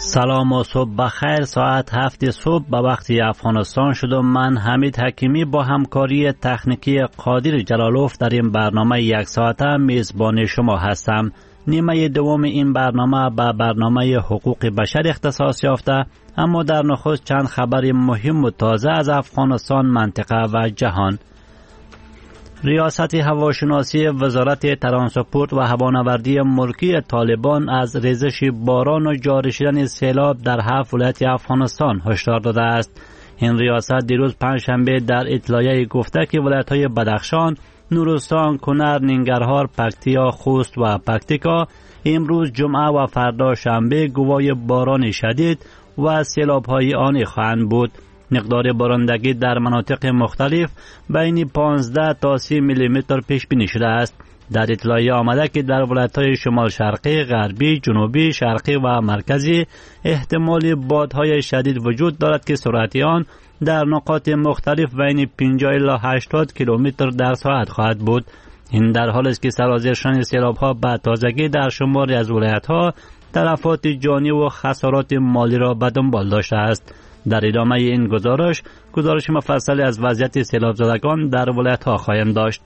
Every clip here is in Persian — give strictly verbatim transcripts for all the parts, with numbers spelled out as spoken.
سلام و صبح بخیر. ساعت هفت صبح به وقتی افغانستان شد و من حمید حکیمی با همکاری تکنیکی قادر جلالوف در این برنامه یک ساعته میزبان شما هستم. نیمه دوم این برنامه به برنامه حقوق بشر اختصاص یافته، اما در نخست چند خبر مهم و تازه از افغانستان، منطقه و جهان. ریاست هواشناسی وزارت ترانسپورت و هوانوردی ملکی طالبان از ریزش باران و جاری شدن سیلاب در هفت ولایت افغانستان هشدار داده است. این ریاست دیروز پنجشنبه در اطلاعیه گفته که ولایت‌های بدخشان، نورستان، کنر، ننگرهار، پکتیا، خوست و پکتیکا امروز جمعه و فردا شنبه گواه باران شدید و سیلاب‌های آنی خواهند بود. مقدار بارندگی در مناطق مختلف بین پانزده تا سی میلی متر پیش بینی شده است. در اطلاعیه آمده که در ولایت‌های شمال شرقی، غربی، جنوبی، شرقی و مرکزی احتمال بادهای شدید وجود دارد که سرعت آن در نقاط مختلف بین پنجاه الی هشتاد کیلومتر در ساعت خواهد بود. این در حالی است که سرازیر شدن سیلاب‌ها به تازگی در شماری از ولایت‌ها تلفات جانی و خسارات مالی را به دنبال داشته است. در ادامه این گزارش گزارش مفصلی از وضعیت سیلاب زدگان در ولایت‌ها خواهیم داشت.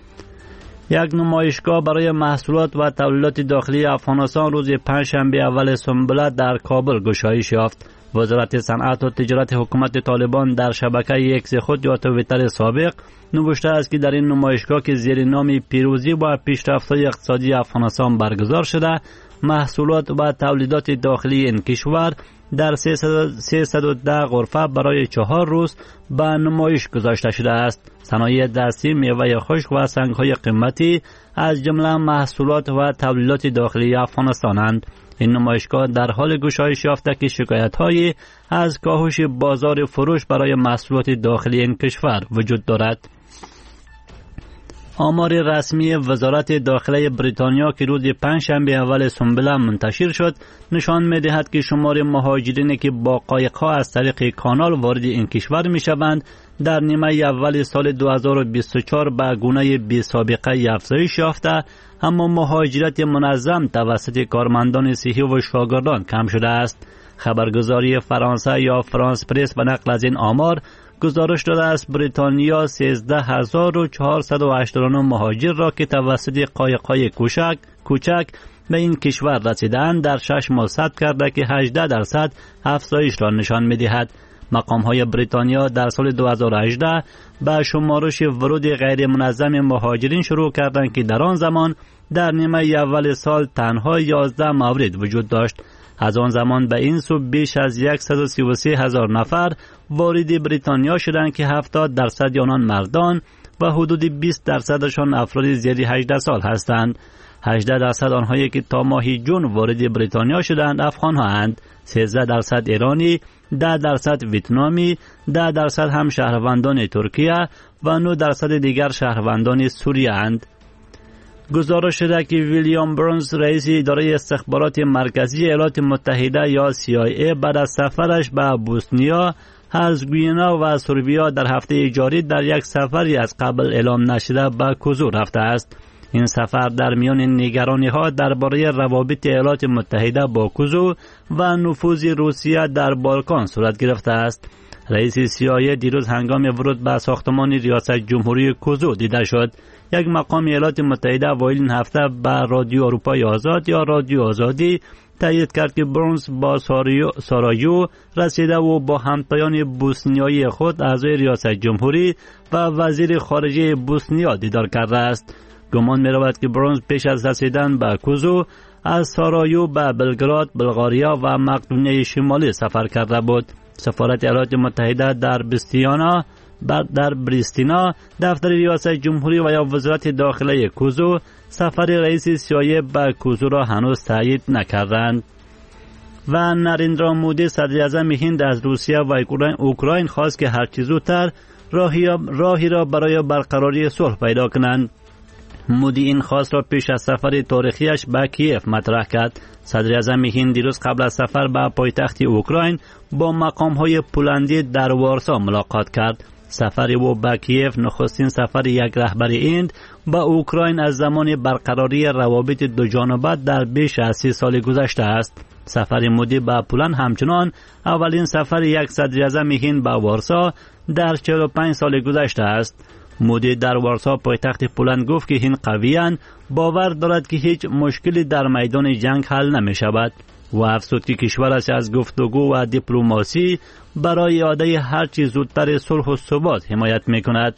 یک نمایشگاه برای محصولات و تولیدات داخلی افغانستان روز پنجشنبه اول سنبله در کابل گشایش یافت. وزارت صنعت و تجارت حکومت طالبان در شبکه ایکس خود یا توییتر سابق نوشته است که در این نمایشگاه که زیر نام پیروزی و پیشرفت‌های اقتصادی افغانستان برگزار شده، محصولات و تولیدات داخلی این کشور در سیصد و ده غرفه برای چهار روز به نمایش گذاشته شده است. صنایع دستی، میوه خشک و سنگ‌های قیمتی از جمله محصولات و تولیدات داخلی افغانستانند. این نمایشگاه در حال گشایش یافته که شکایت‌هایی از کاهش بازار فروش برای محصولات داخلی این کشور وجود دارد. آمار رسمی وزارت داخله بریتانیا که روز پنجشنبه اول سنبله منتشر شد نشان می‌دهد که شمار مهاجرینی که با قایق‌ها از طریق کانال وارد این کشور می‌شوند در نیمه اول سال دو هزار و بیست و چهار به گونه بی سابقه افزایش یافته، اما مهاجرت منظم توسط کارمندان صحی و شاگردان کم شده است. خبرگزاری فرانسه یا فرانس پرس به نقل از این آمار گزارش داده است بریتانیا سیزده هزار و چهارصد و هشتاد و نه مهاجر را که توسط قایق‌های کوچک کوچک به این کشور رسیدند در شش ماه ثبت کرده که هجده درصد افزایش را نشان می‌دهد. مقام‌های بریتانیا در سال دو هزار و هجده به شمارش ورود غیر منظم مهاجرین شروع کردند که در آن زمان در نیمه اول سال تنها یازده مورد وجود داشت. از آن زمان به این سو بیش از صد و سی و سه هزار نفر وارد بریتانیا شدند که هفتاد درصد آنان مردان و حدود بیست درصدشان افراد زیر هجده سال هستند. هجده درصد آنهایی که تا ماه جون وارد بریتانیا شدند افغان هستند، سیزده درصد ایرانی، ده درصد ویتنامی، ده درصد هم شهروندان ترکیه و نه درصد دیگر شهروندان سوریه اند. گزارش شده که ویلیام برنز رئیس اداره استخبارات مرکزی ایالات متحده یا سی آی ای بعد از سفرش به بوسنیا، هرزگوینه و سربیا در هفته جاری در یک سفری از قبل اعلام نشده به کوزو رفته است. این سفر در میان نگرانی ها درباره روابط ایالات متحده با کوزو و نفوذ روسیه در بالکان صورت گرفته است. رئیس سی آی ای دیروز هنگام ورود به ساختمان ریاست جمهوری کوزو دیده شد. یک مقام ایالات متحده اوایل این هفته به رادیو اروپای آزاد یا رادیو آزادی تایید کرد که برنز با سارایو رسیده و با همتایان بوسنیایی خود اعضای ریاست جمهوری و وزیر خارجه بوسنیا دیدار کرده است. گمان می رود که برنز پیش از رسیدن به کوزو از سارایو به بلگراد، بلغاریا و مقدونیه شمالی سفر کرده بود. سفارت ایالات متحده در بریستینا در بریستینا، دفتر ریاست جمهوری و یا وزارت داخله کوزو سفر رئیس سی آی ای به کوزو را هنوز تایید نکردند. و نریندرا مودی صدر اعظم هند از روسیه و اوکراین خواست که هرچه زودتر راهی, راهی را برای برقراری صلح پیدا کنند. مودی این خواست را پیش از سفر تاریخیش به کیف مطرح کرد. صدر اعظم هند دیروز قبل از سفر به پایتخت اوکراین با مقام‌های پولندی در وارسا ملاقات کرد. سفر او به کیف نخستین سفر یک رهبر هند به اوکراین از زمان برقراری روابط دو جانبه در بیش از سی سال گذشته است. سفر مودی به پولند همچنان اولین سفر یک صدر اعظم هند به وارسا در چهل و پنج سال گذشته است. مودی در وارسا پایتخت پولند گفت که هند قویاً باور دارد که هیچ مشکلی در میدان جنگ حل نمی شود و افزود که کشورش از گفتگو و دیپلماسی برای اعاده هر چیز زودتر صلح و ثبات حمایت می کند.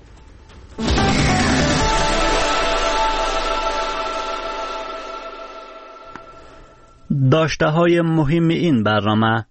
داشته های مهم این برنامه: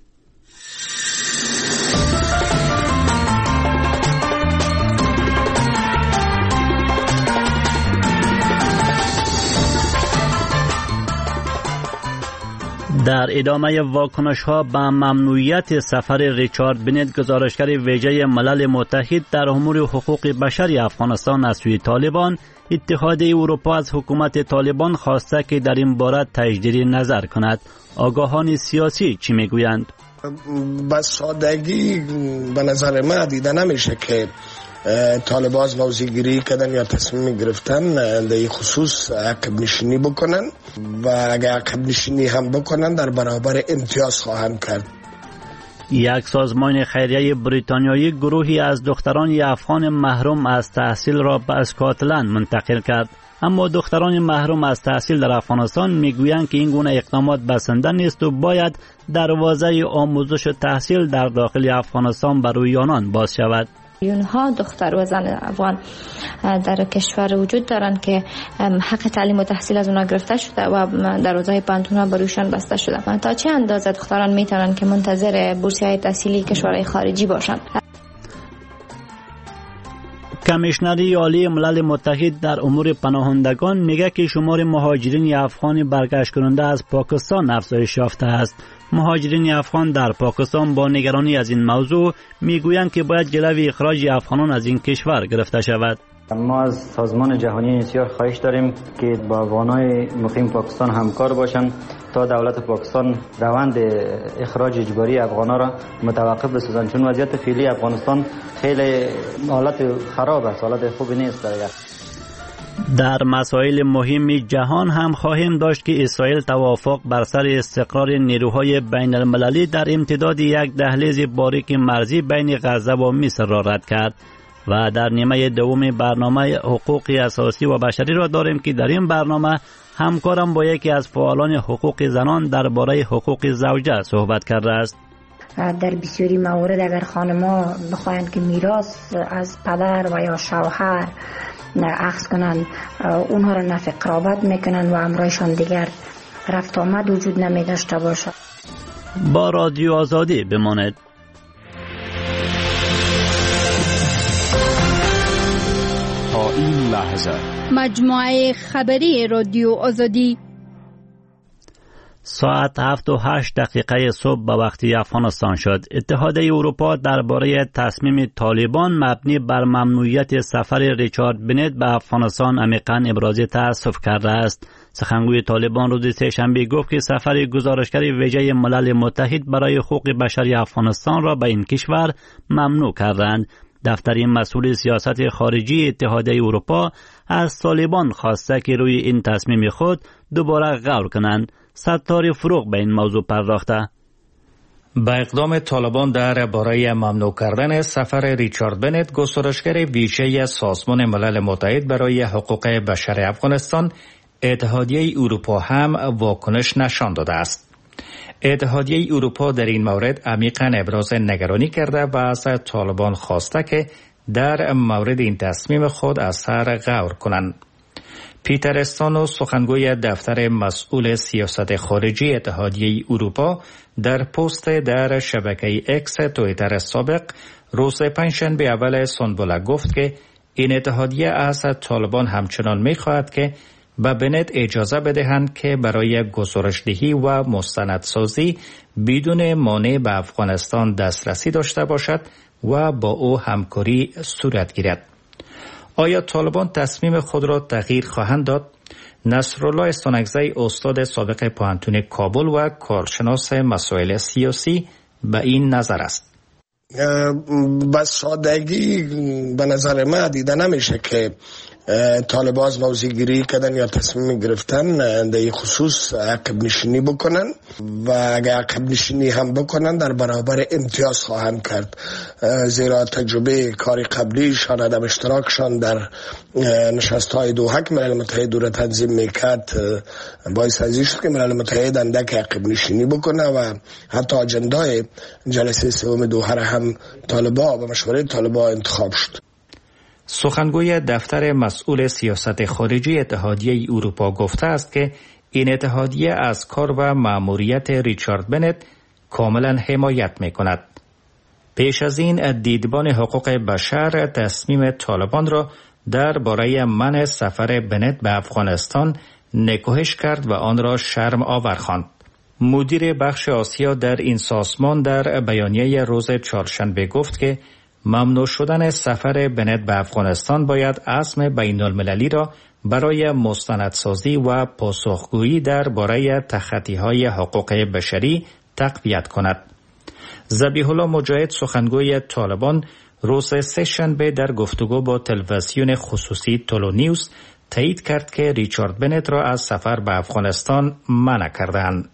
در ادامه واکنش ها به ممنوعیت سفر ریچارد بنت، گزارشگر ویژه ملل متحد در امور حقوق بشری افغانستان از سوی طالبان، اتحادیه اروپا از حکومت طالبان خواسته که در این باره تجدید نظر کند. آگاهان سیاسی چی میگویند؟ به سادگی به نظر من دیده نمیشه که طالبان از موضوع گیری کردن یا تصمیم گرفتن در این خصوص عقب نشینی بکنن و اگر عقب نشینی هم بکنن در برابر امتیاز خواهند کرد. یک سازمان خیریه بریتانیایی گروهی از دختران افغان محروم از تحصیل را به اسکاتلند منتقل کرد، اما دختران محروم از تحصیل در افغانستان میگویند که این گونه اقدامات بسنده نیست و باید دروازه آموزش و تحصیل در داخل افغانستان برای آنان باز شود. اونها دختر و زن افغان در کشور وجود دارند که حق تعلیم و تحصیل از اونها گرفته شده و دروازه پانتونها بروشان بسته شده. تا چه اندازه دختران میتونن که منتظر بورسیه تحصیلی کشورهای خارجی باشند؟ کمیشنری عالی ملل متحد در امور پناهندگان میگه که شمار مهاجرین افغان برگشت کننده از پاکستان افزایش یافته است. مهاجرین افغان در پاکستان با نگرانی از این موضوع میگویند که باید جلوی اخراج افغانان از این کشور گرفته شود. ما از سازمان جهانی انسیار خواهش داریم که با افغانای مقیم پاکستان همکار باشند تا دولت پاکستان روند اخراج اجباری افغانا را متوقف بسازند، چون وضعیت فعلی افغانستان خیلی حالت خراب است، حالت خوبی نیست. در در مسائل مهم جهان هم خواهیم داشت که اسرائیل توافق بر سر استقرار نیروهای بین المللی در امتداد یک دهلیز باریک مرزی بین غزه و مصر را رد کرد و در نیمه دوم برنامه حقوق اساسی و بشری را داریم که در این برنامه همکارم با یکی از فعالان حقوق زنان درباره حقوق زوجه صحبت کرده است. در بسیاری موارد اگر خانم‌ها بخواهند که میراث از پدر و یا شوهر اخذ کنند، اونها را نفی قرابت میکنند و امرایشان دیگر رفت آمد وجود نمی داشته باشد. با رادیو آزادی بماند. تا این لحظه مجموعه خبری رادیو آزادی ساعت هفت و هشت دقیقه صبح به وقتی افغانستان شد. اتحادیه اروپا درباره تصمیم طالبان مبنی بر ممنوعیت سفر ریچارد بنت به افغانستان عمیقاً ابراز تأسف کرده است. سخنگوی طالبان روز سه‌شنبه گفت که سفر گزارشگر ویژه ملل متحد برای حقوق بشری افغانستان را به این کشور ممنوع کردند. دفتر مسئول سیاست خارجی اتحادیه اروپا از طالبان خواسته که روی این تصمیم خود دوباره غور کنند. ستار فروغ به این موضوع پرداخته. با اقدام طالبان در باره ممنوع کردن سفر ریچارد بنت، گزارشگر ویژه سازمان ملل متحد برای حقوق بشر افغانستان، اتحادیه اروپا هم واکنش نشان داده است. اتحادیه اروپا در این مورد عمیقاً ابراز نگرانی کرده و از طالبان خواسته که در مورد این تصمیم خود از سر غور کنند. پیتر استانو، سخنگوی دفتر مسئول سیاست خارجی اتحادیه اروپا، در پست در شبکه اکس توییتر سابق روز پنجشنبه اول سنبوله گفت که این اتحادیه از طالبان همچنان می‌خواهد که به بنت اجازه بدهند که برای گزارشدهی و مستندسازی بدون مانع به افغانستان دسترسی داشته باشد و با او همکاری صورت گیرد. آیا طالبان تصمیم خود را تغییر خواهند داد؟ نصرالله استانکزی، استاد سابق پوهنتون کابل و کارشناس مسائل سیاسی، به این نظر است. به سادگی به نظر من دیده نمیشه که طالبان از موضع‌گیری کردن یا تصمیم گرفتن در این خصوص عقب نشینی بکنن و اگر عقب نشینی هم بکنن در برابر امتیاز خواهند کرد، زیرا تجربه کار قبلیشان عدم اشتراکشان در نشست‌های دوحه که ملل متحد را تنظیم میکرد باعث ازی شد که ملل متحد اندک عقب نشینی بکنه و حتی اجندای جلسه سوم دوحه را هم طالبان و مشوره طالبان انتخاب شد. سخنگوی دفتر مسئول سیاست خارجی اتحادیه اروپا گفته است که این اتحادیه از کار و مأموریت ریچارد بنت کاملا حمایت می کند. پیش از این دیدبان حقوق بشر تصمیم طالبان را درباره منع سفر بنت به افغانستان نکوهش کرد و آن را شرم آور خواند. مدیر بخش آسیا در این سازمان در بیانیه روز چهارشنبه گفت که ممنوع شدن سفر بنت به افغانستان باید عزم بین المللی را برای مستندسازی و پاسخگویی درباره تخطی‌های حقوق بشری تقویت کند. ذبیح الله مجاهد سخنگوی طالبان روز سه شنبه در گفتگو با تلویزیون خصوصی تولو نیوز تایید کرد که ریچارد بنت را از سفر به افغانستان منع کردند.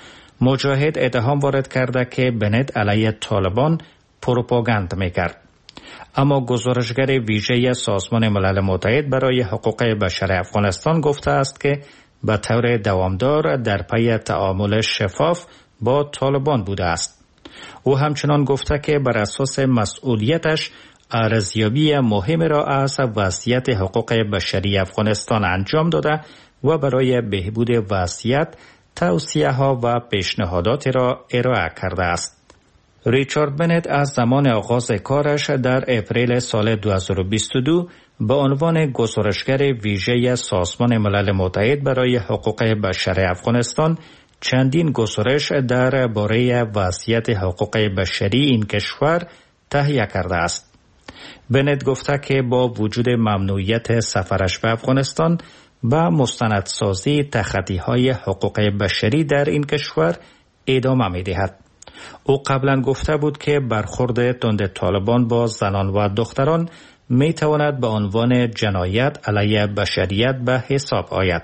مجاهد اتهام وارد کرده که بنت علیه طالبان پروپاگاند میکرد. اما گزارشگر ویژه سازمان ملل متحد برای حقوق بشر افغانستان گفته است که به طور دوامدار در پی تعامل شفاف با طالبان بوده است. او همچنان گفته که بر اساس مسئولیتش ارزیابی مهم را از وضعیت حقوق بشری افغانستان انجام داده و برای بهبود وضعیت توصیه ها و پیشنهادات را ارائه کرده است. ریچارد بنت از زمان آغاز کارش در اپریل سال دو هزار و بیست و دو به عنوان گزارشگر ویژه سازمان ملل متحد برای حقوق بشر افغانستان چندین گزارش درباره وضعیت حقوق بشری این کشور تهیه کرده است. بنت گفته که با وجود ممنوعیت سفرش به افغانستان و مستندسازی تخطی‌های حقوق بشری در این کشور ادامه می‌دهد. او قبلا گفته بود که برخورد تند طالبان با زنان و دختران می تواند به عنوان جنایت علیه بشریت به حساب آید.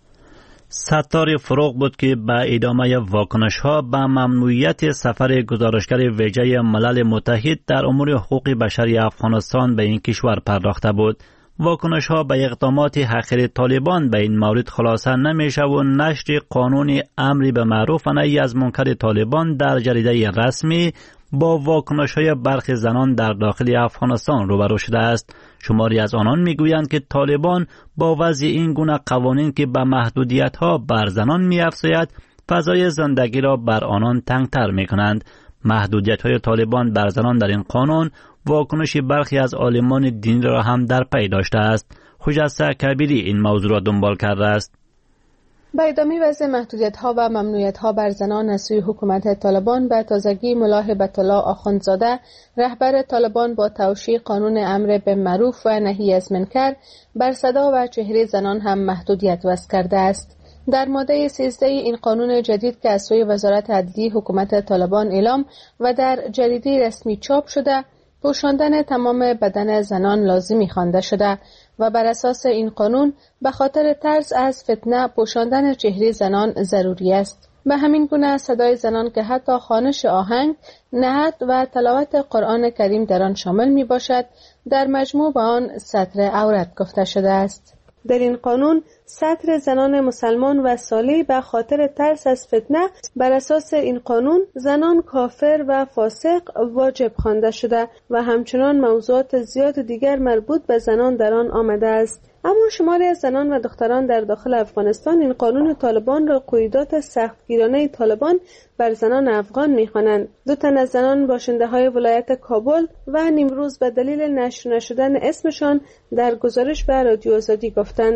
ستار فروغ بود که به ادامه واکنش ها به ممنوعیت سفر گزارشگر ویژه ملل متحد در امور حقوق بشری افغانستان به این کشور پرداخته بود. واکنش ها به اقدامات حقیر طالبان به این مورد خلاصه نمیشه و نشر قانون امری به معروف و نهی از منکر طالبان در جریده رسمی با واکنش های برخی زنان در داخل افغانستان روبرو شده است. شماری از آنان میگویند که طالبان با وضع این گونه قوانین که به محدودیت ها بر زنان می‌افزاید فضای زندگی را بر آنان تنگتر میکنند. محدودیت های طالبان بر زنان در این قانون واکنش برخی از عالمان دینی را هم در پی داشته است. خجسته کبیری این موضوع را دنبال کرده است. با ادامه وضع محدودیت‌ها و ممنوعیت‌ها بر زنان از سوی حکومت طالبان به تازگی ملا هبت الله آخوندزاده رهبر طالبان با توشیح قانون امر به معروف و نهی از منکر بر صدا و چهره زنان هم محدودیت وضع کرده است. در ماده سیزده این قانون جدید که از سوی وزارت عدلیه حکومت طالبان اعلام و در جریده رسمی چاپ شده، پوشاندن تمام بدن زنان لازمی خوانده شده و بر اساس این قانون به خاطر ترس از فتنه پوشاندن چهره زنان ضروری است. به همین گونه صدای زنان که حتی خوانش آهنگ، نعت و تلاوت قرآن کریم در آن شامل می باشد، در مجموع به آن ستر عورت گفته شده است. در این قانون ستر زنان مسلمان و صالح به خاطر ترس از فتنه بر اساس این قانون زنان کافر و فاسق واجب خوانده شده و همچنان موضوعات زیاد دیگر مربوط به زنان در آن آمده است. اما شماری از زنان و دختران در داخل افغانستان این قانون طالبان را قیودات سختگیرانه طالبان بر زنان افغان می‌خوانند. دو تن از زنان باشنده‌های ولایت کابل و نیمروز به دلیل نشر نشدن اسمشان در گزارش به رادیو آزادی گفتند: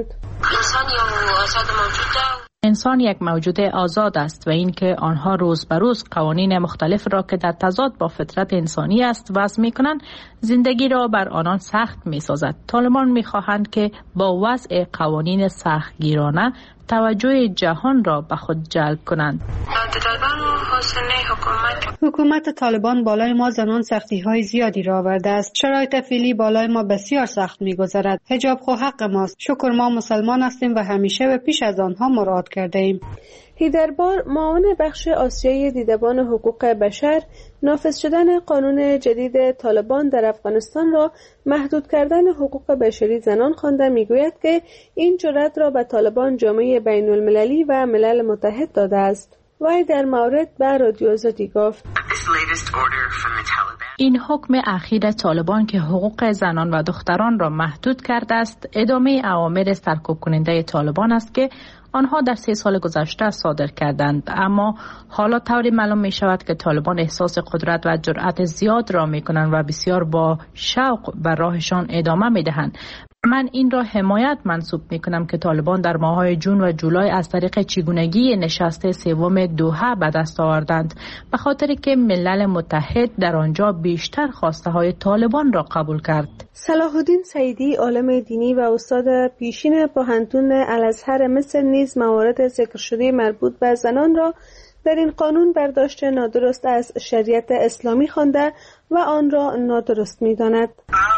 انسان یک موجود آزاد است و اینکه آنها روز به روز قوانین مختلف را که در تضاد با فطرت انسانی است وضع می‌کنند، زندگی را بر آنان سخت می‌سازد. طالبان می‌خواهند که با وضع قوانین سختگیرانه توجه جهان را به خود جلب کنند. حکومت طالبان بالای ما زنان سختی های زیادی را آورده است. شرایط فعلی بالای ما بسیار سخت می‌گذرد. حجاب خو حق ماست. شکر ما مسلمان هستیم و همیشه و پیش از آنها مراعات کرده ایم. هیدربار، معاون بخش آسیایی دیدبان حقوق بشر، نافذ شدن قانون جدید طالبان در افغانستان را محدود کردن حقوق بشری زنان خوانده میگوید که این جرأت را به طالبان جامعه بین المللی و ملل متحد داده است. وی در مورد به رادیو آزادی گفت: این حکم اخیر طالبان که حقوق زنان و دختران را محدود کرده است ادامه اوامر سرکوب کننده طالبان است که آنها در سه سال گذشته صادر کردند، اما حالا طوری معلوم می شود که طالبان احساس قدرت و جرأت زیاد را می کنند و بسیار با شوق بر راهشان ادامه می دهند. من این را حمایت منسوب می کنم که طالبان در ماه‌های جون و جولای از طریق چگونگی نشست سوم دوحه به دست آوردند، به خاطر که ملل متحد در آنجا بیشتر خواسته های طالبان را قبول کرد. صلاح الدین سعیدی، عالم دینی و استاد پیشین پوهنتون الازهر مصر، نیز موارد ذکر شده مربوط به زنان را در این قانون برداشت نادرست از شریعت اسلامی خوانده و آن را نادرست می‌داند.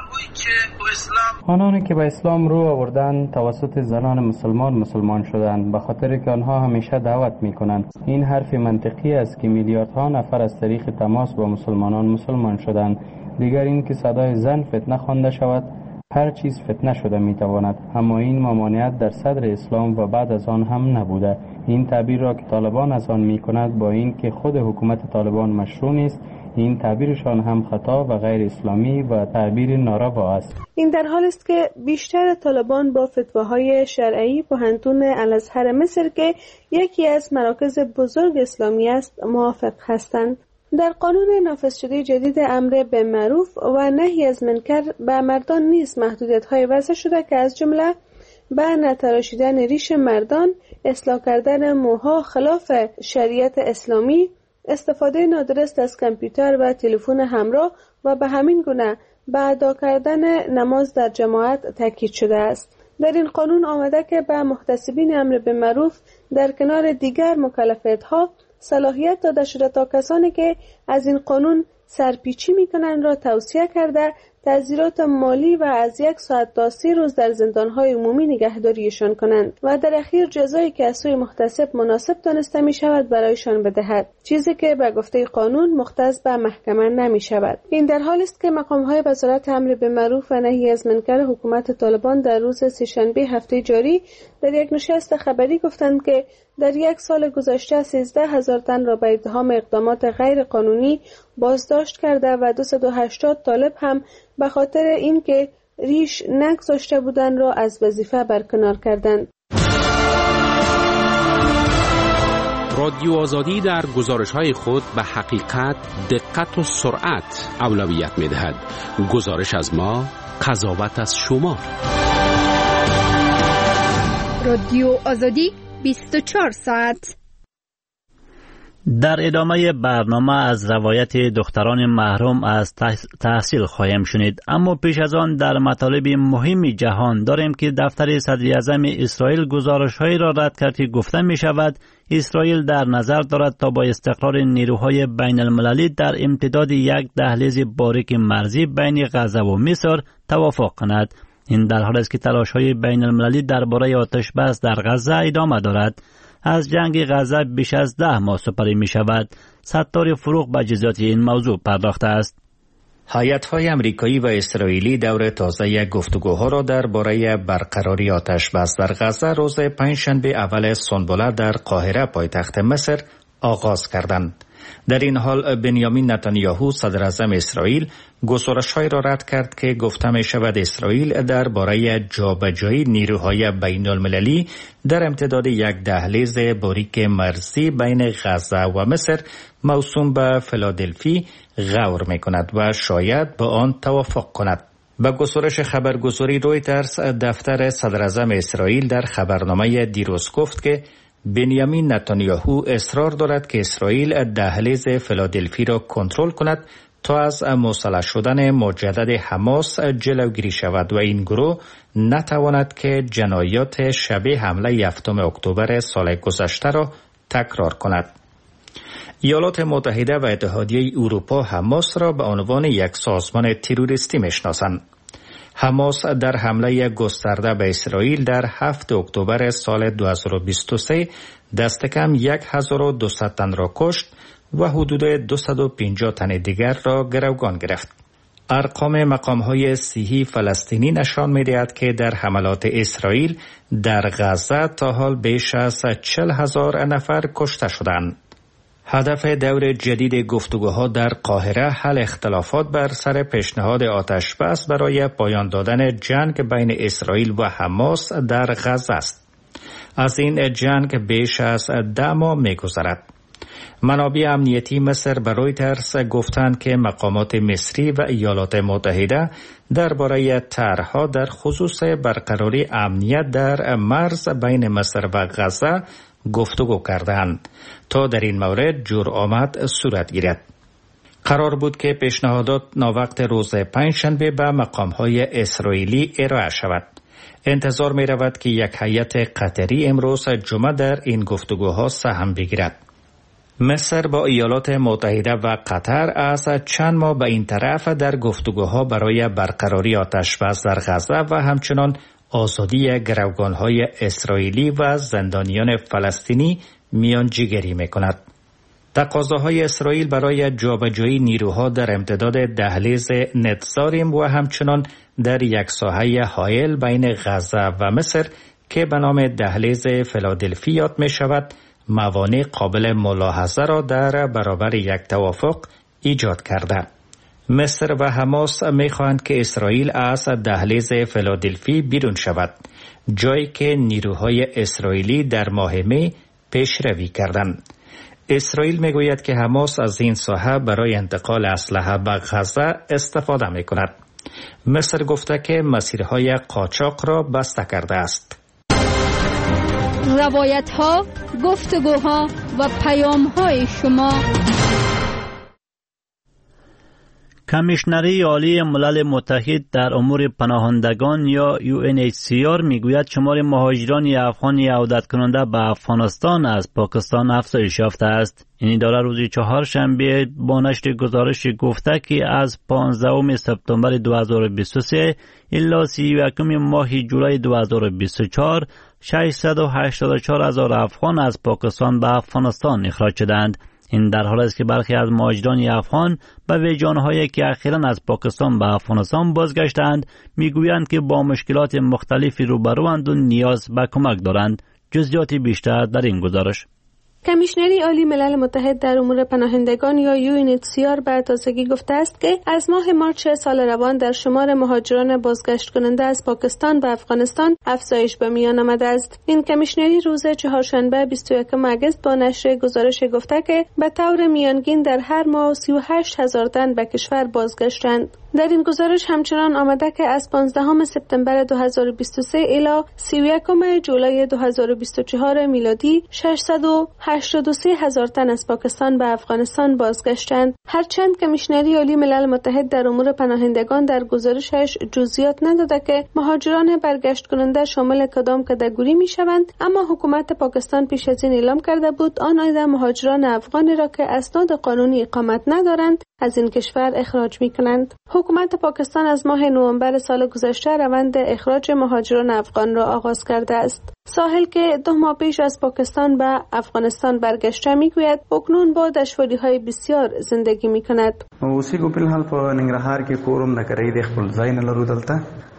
آنانی که به اسلام رو آوردند توسط زنان مسلمان مسلمان شدند، به خاطر که آنها همیشه دعوت می‌کنند. این حرف منطقی است که میلیاردها نفر از طریق تماس با مسلمانان مسلمان شدند. دیگر این که صدای زن فتنه خوانده شود، هر چیز فتنه شده میتواند، اما این ممانعت در صدر اسلام و بعد از آن هم نبوده. این تعبیر را که طالبان از آن میکند با این که خود حکومت طالبان مشروع نیست، این تعبیرشان هم خطا و غیر اسلامی و تعبیر ناروا است. این در حال است که بیشتر طالبان با فتواهای شرعی پوهنتون الازهر مصر که یکی از مراکز بزرگ اسلامی است موافق هستند. در قانون نافذ شده جدید امر به معروف و نهی از منکر به مردان نیز محدودیت‌های وضع شده که از جمله به نتراشیدن ریش مردان، اصلاح کردن موها خلاف شریعت اسلامی، استفاده نادرست از کامپیوتر و تلفن همراه و به همین گونه به ادا کردن نماز در جماعت تاکید شده است. در این قانون آمده که به محتسبین امر به معروف در کنار دیگر مکلفیت‌ها صلاحیت داده شده تا کسانی که از این قانون سرپیچی میکنند را توصیه کرده تعزیرات مالی و از یک ساعت تا سی روز در زندانهای عمومی نگهداریشان کنند و در اخیر جزایی که از سوی محتسب مناسب دانسته می شود برایشان بدهد، چیزی که به گفته قانون مختص به محکمه نمی شود. این در حال است که مقامهای وزارت امر به معروف و نهی از منکر حکومت طالبان در روز سه‌شنبه هفته جاری در یک نشست خبری گفتند که در یک سال گذشته سیزده هزار تن را به اتهام اقدامات غیر قانونی بازداشت کرده و دویست و هشتاد طالب هم به خاطر اینکه ریش نگذاشته بودند را از وظیفه برکنار کردند. رادیو آزادی در گزارش‌های خود به حقیقت، دقت و سرعت اولویت می‌دهد. گزارش از ما، قضاوت از شما. رادیو آزادی بیست و چهار ساعت. در ادامه برنامه از روایت دختران محروم از تحصیل خواهیم شنید، اما پیش از آن در مطالب مهم جهان داریم که دفتر صدر اعظم اسرائیل گزارش‌هایی را رد کرد که گفته می شود اسرائیل در نظر دارد تا با استقرار نیروهای بین المللی در امتداد یک دهلیز باریک مرزی بین غزه و مصر توافق کند. این در حالی است که تلاش‌های بین المللی درباره آتش بس در غزه ادامه دارد. از جنگ غزه بیش از ده ماه سپری می شود. ستار فروغ به جزئیات این موضوع پرداخته است. هیئت‌های امریکایی و اسرائیلی دور تازه گفتگوها را درباره برقراری آتش بس در غزه روز پنجشنبه اول سنبله در قاهره پایتخت مصر آغاز کردند. در این حال بنیامین نتانیاهو صدر اعظم اسرائیل گزارش‌هایی را رد کرد که گفته می شود اسرائیل درباره جابجایی نیروهای بین المللی در امتداد یک دهلیز باریک مرزی بین غزه و مصر موسوم به فیلادلفی غور می کند و شاید با آن توافق کند. با گزارش خبرگزاری رویترز، دفتر صدر اعظم اسرائیل در خبرنامه دیروز گفت که بنیامین نتانیاهو اصرار دارد که اسرائیل دهلیز فیلادلفی را کنترل کند تا از مسلح شدن مجدد حماس جلوگیری شود و این گروه نتواند که جنایات شبیه حمله هفتم اکتبر سال گذشته را تکرار کند. ایالات متحده و اتحادیه اروپا حماس را به عنوان یک سازمان تروریستی میشناسند. حماس در حمله گسترده به اسرائیل در هفتم اکتبر سال دو هزار و بیست و سه دست کم هزار و دویست تن را کشت و حدود دویست و پنجاه تن دیگر را گروگان گرفت. ارقام مقام‌های صحی فلسطینی نشان می‌دهد که در حملات اسرائیل در غزه تا حال بیش از چهل هزار نفر کشته شدند. هدف دور جدید گفتگوها در قاهره حل اختلافات بر سر پیشنهاد آتشبس برای پایان دادن جنگ بین اسرائیل و حماس در غزه است. از این جنگ بیش از ده ماه می‌گذرد. منابع امنیتی مصر به رویترز گفتند که مقامات مصری و ایالات متحده درباره طرح‌ها در خصوص برقراری امنیت در مرز بین مصر و غزه گفتگو کردند تا در این مورد جرأت صورت گیرد. قرار بود که پیشنهادات ناوقت روز پنجشنبه به مقام‌های اسرائیلی ارائه شود. انتظار می رود که یک هیئت قطری امروز جمعه در این گفتگوها سهم بگیرد. مصر با ایالات متحده و قطر از چند ماه به این طرف در گفتگوها برای برقراری آتشبس در غزه و همچنان آزادی گروگان‌های اسرائیلی و زندانیان فلسطینی میانجیگری می‌کند. تقاضاهای اسرائیل برای جابجایی نیروها در امتداد دهلیز نتزاریم و همچنان در یک ساحه حائل بین غزه و مصر که به نام دهلیز فیلادلفی یاد می‌شود، موانع قابل ملاحظه را در برابر یک توافق ایجاد کرده. مصر و حماس می‌خواهند که اسرائیل از دهلیز فیلادلفی بیرون شود، جایی که نیروهای اسرائیلی در ماه می پیشروی کردند. اسرائیل میگوید که حماس از این ساحه برای انتقال اسلحه به غزه استفاده می‌کند. مصر گفته که مسیرهای قاچاق را بسته کرده است. روایت‌ها، گفتگوها و پیام‌های شما. کمیشنری عالی ملل متحد در امور پناهندگان یا یو ان اچ سی آر میگوید شمار مهاجران افغان عودت کننده به افغانستان از پاکستان افزایش یافته است. این اداره روز چهارشنبه با نشر گزارش گفته که از پانزدهم سپتامبر دو هزار و بیست و سه الی سی و یکم ماه جولای دو هزار و بیست و چهار ششصد و هشتاد و چهار هزار افغان از پاکستان به افغانستان اخراج شدند. این در حالی است که برخی از مهاجران افغان به ویژانهایی که اخیراً از پاکستان به افغانستان بازگشتند میگویند که با مشکلات مختلفی روبروند و نیاز به کمک دارند. جزئیات بیشتر در این گزارش. کمیشنری عالی ملل متحد در امور پناهندگان یا یو ان اچ سی آر به تازگی گفته است که از ماه مارچ سال روان در شمار مهاجران بازگشت کننده از پاکستان به افغانستان افزایش به میان آمده است. این کمیشنری روز چهارشنبه بیست و یکم اگست با نشر گزارش گفته که به طور میانگین در هر ماه سی و هشت هزار تن به کشور بازگشتند. در این گزارش همچنان آمده که از پانزدهم سپتامبر دو هزار و بیست و سه الی سی و یکم جولای دو هزار و بیست و چهار میلادی ششصد و هشتاد و سه هزار تن از پاکستان به افغانستان بازگشتند. هرچند کمیشنری عالی ملل متحد در امور پناهندگان در گزارشش جزئیات نداده که مهاجران برگشت کننده شامل کدام کاتگوری می شوند، اما حکومت پاکستان پیش از این اعلام کرده بود آن عده مهاجران افغانی را که اسناد قانونی اقامت ندارند از این کشور اخراج می کنند. حکومت پاکستان از ماه نوامبر سال گذشته روند اخراج مهاجران افغان را آغاز کرده است. ساحل که دو ماه پیش از پاکستان به افغانستان برگشته میگوید اکنون با دشواری‌های بسیار زندگی میکند. اوسېږو په الحال په ننګرهار کې کورم د کرۍ د خپل ځای نه لرو دلته.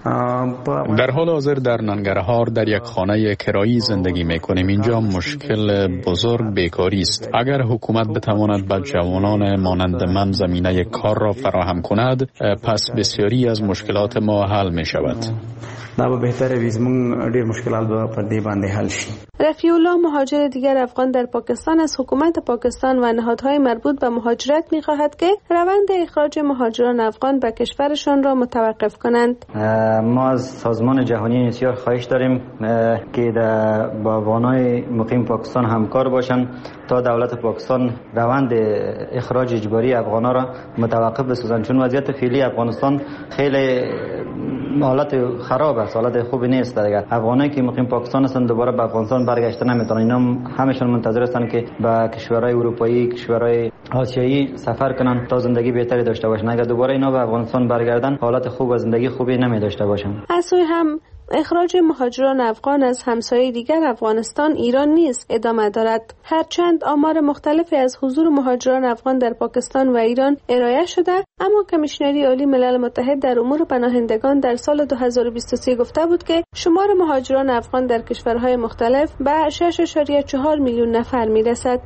در حال حاضر در ننگرهار در یک خانه کرایی زندگی میکنیم. اینجا مشکل بزرگ بیکاری است. اگر حکومت بتواند به جوانان مانند من زمینه کار را فراهم کند، پس بسیاری از مشکلات ما حل می شود. دا به بهتره وي زموږ ډېر مشکلات به په دې باندې حل شي. رفیع الله مهاجر دیگر افغان در پاکستان از حکومت پاکستان و نهادهای مربوط به مهاجرت می‌خواهد که روند اخراج مهاجران افغان به کشورشان را متوقف کنند. ما از سازمان جهانی بسیار خواهش داریم که با افغانای مقیم پاکستان همکار باشند تا دولت پاکستان روند اخراج اجباری افغانا را متوقف بسازند، چون وضعیت فعلی افغانستان خیلی حالت خراب است، حالت خوبی نیست. دیگه افغانایی که مقیم پاکستان هستند دوباره به افغانستان برگشتن نمیتونن. اینا همشون منتظر هستند که به کشورهای اروپایی، کشورهای آسیایی سفر کنن تا زندگی بهتری داشته باشن. اگر دوباره اینا به افغانستان برگردن حالت خوب و زندگی خوبی نمی داشته باشن. از سوی هم اخراج مهاجران افغان از همسایه دیگر افغانستان ایران نیز ادامه دارد. هرچند آمار مختلفی از حضور مهاجران افغان در پاکستان و ایران ارائه شده، اما کمیشنری عالی ملل متحد در امور پناهندگان در سال دو هزار و بیست و سه گفته بود که شمار مهاجران افغان در کشورهای مختلف به شش و چهار میلیون نفر میرسد.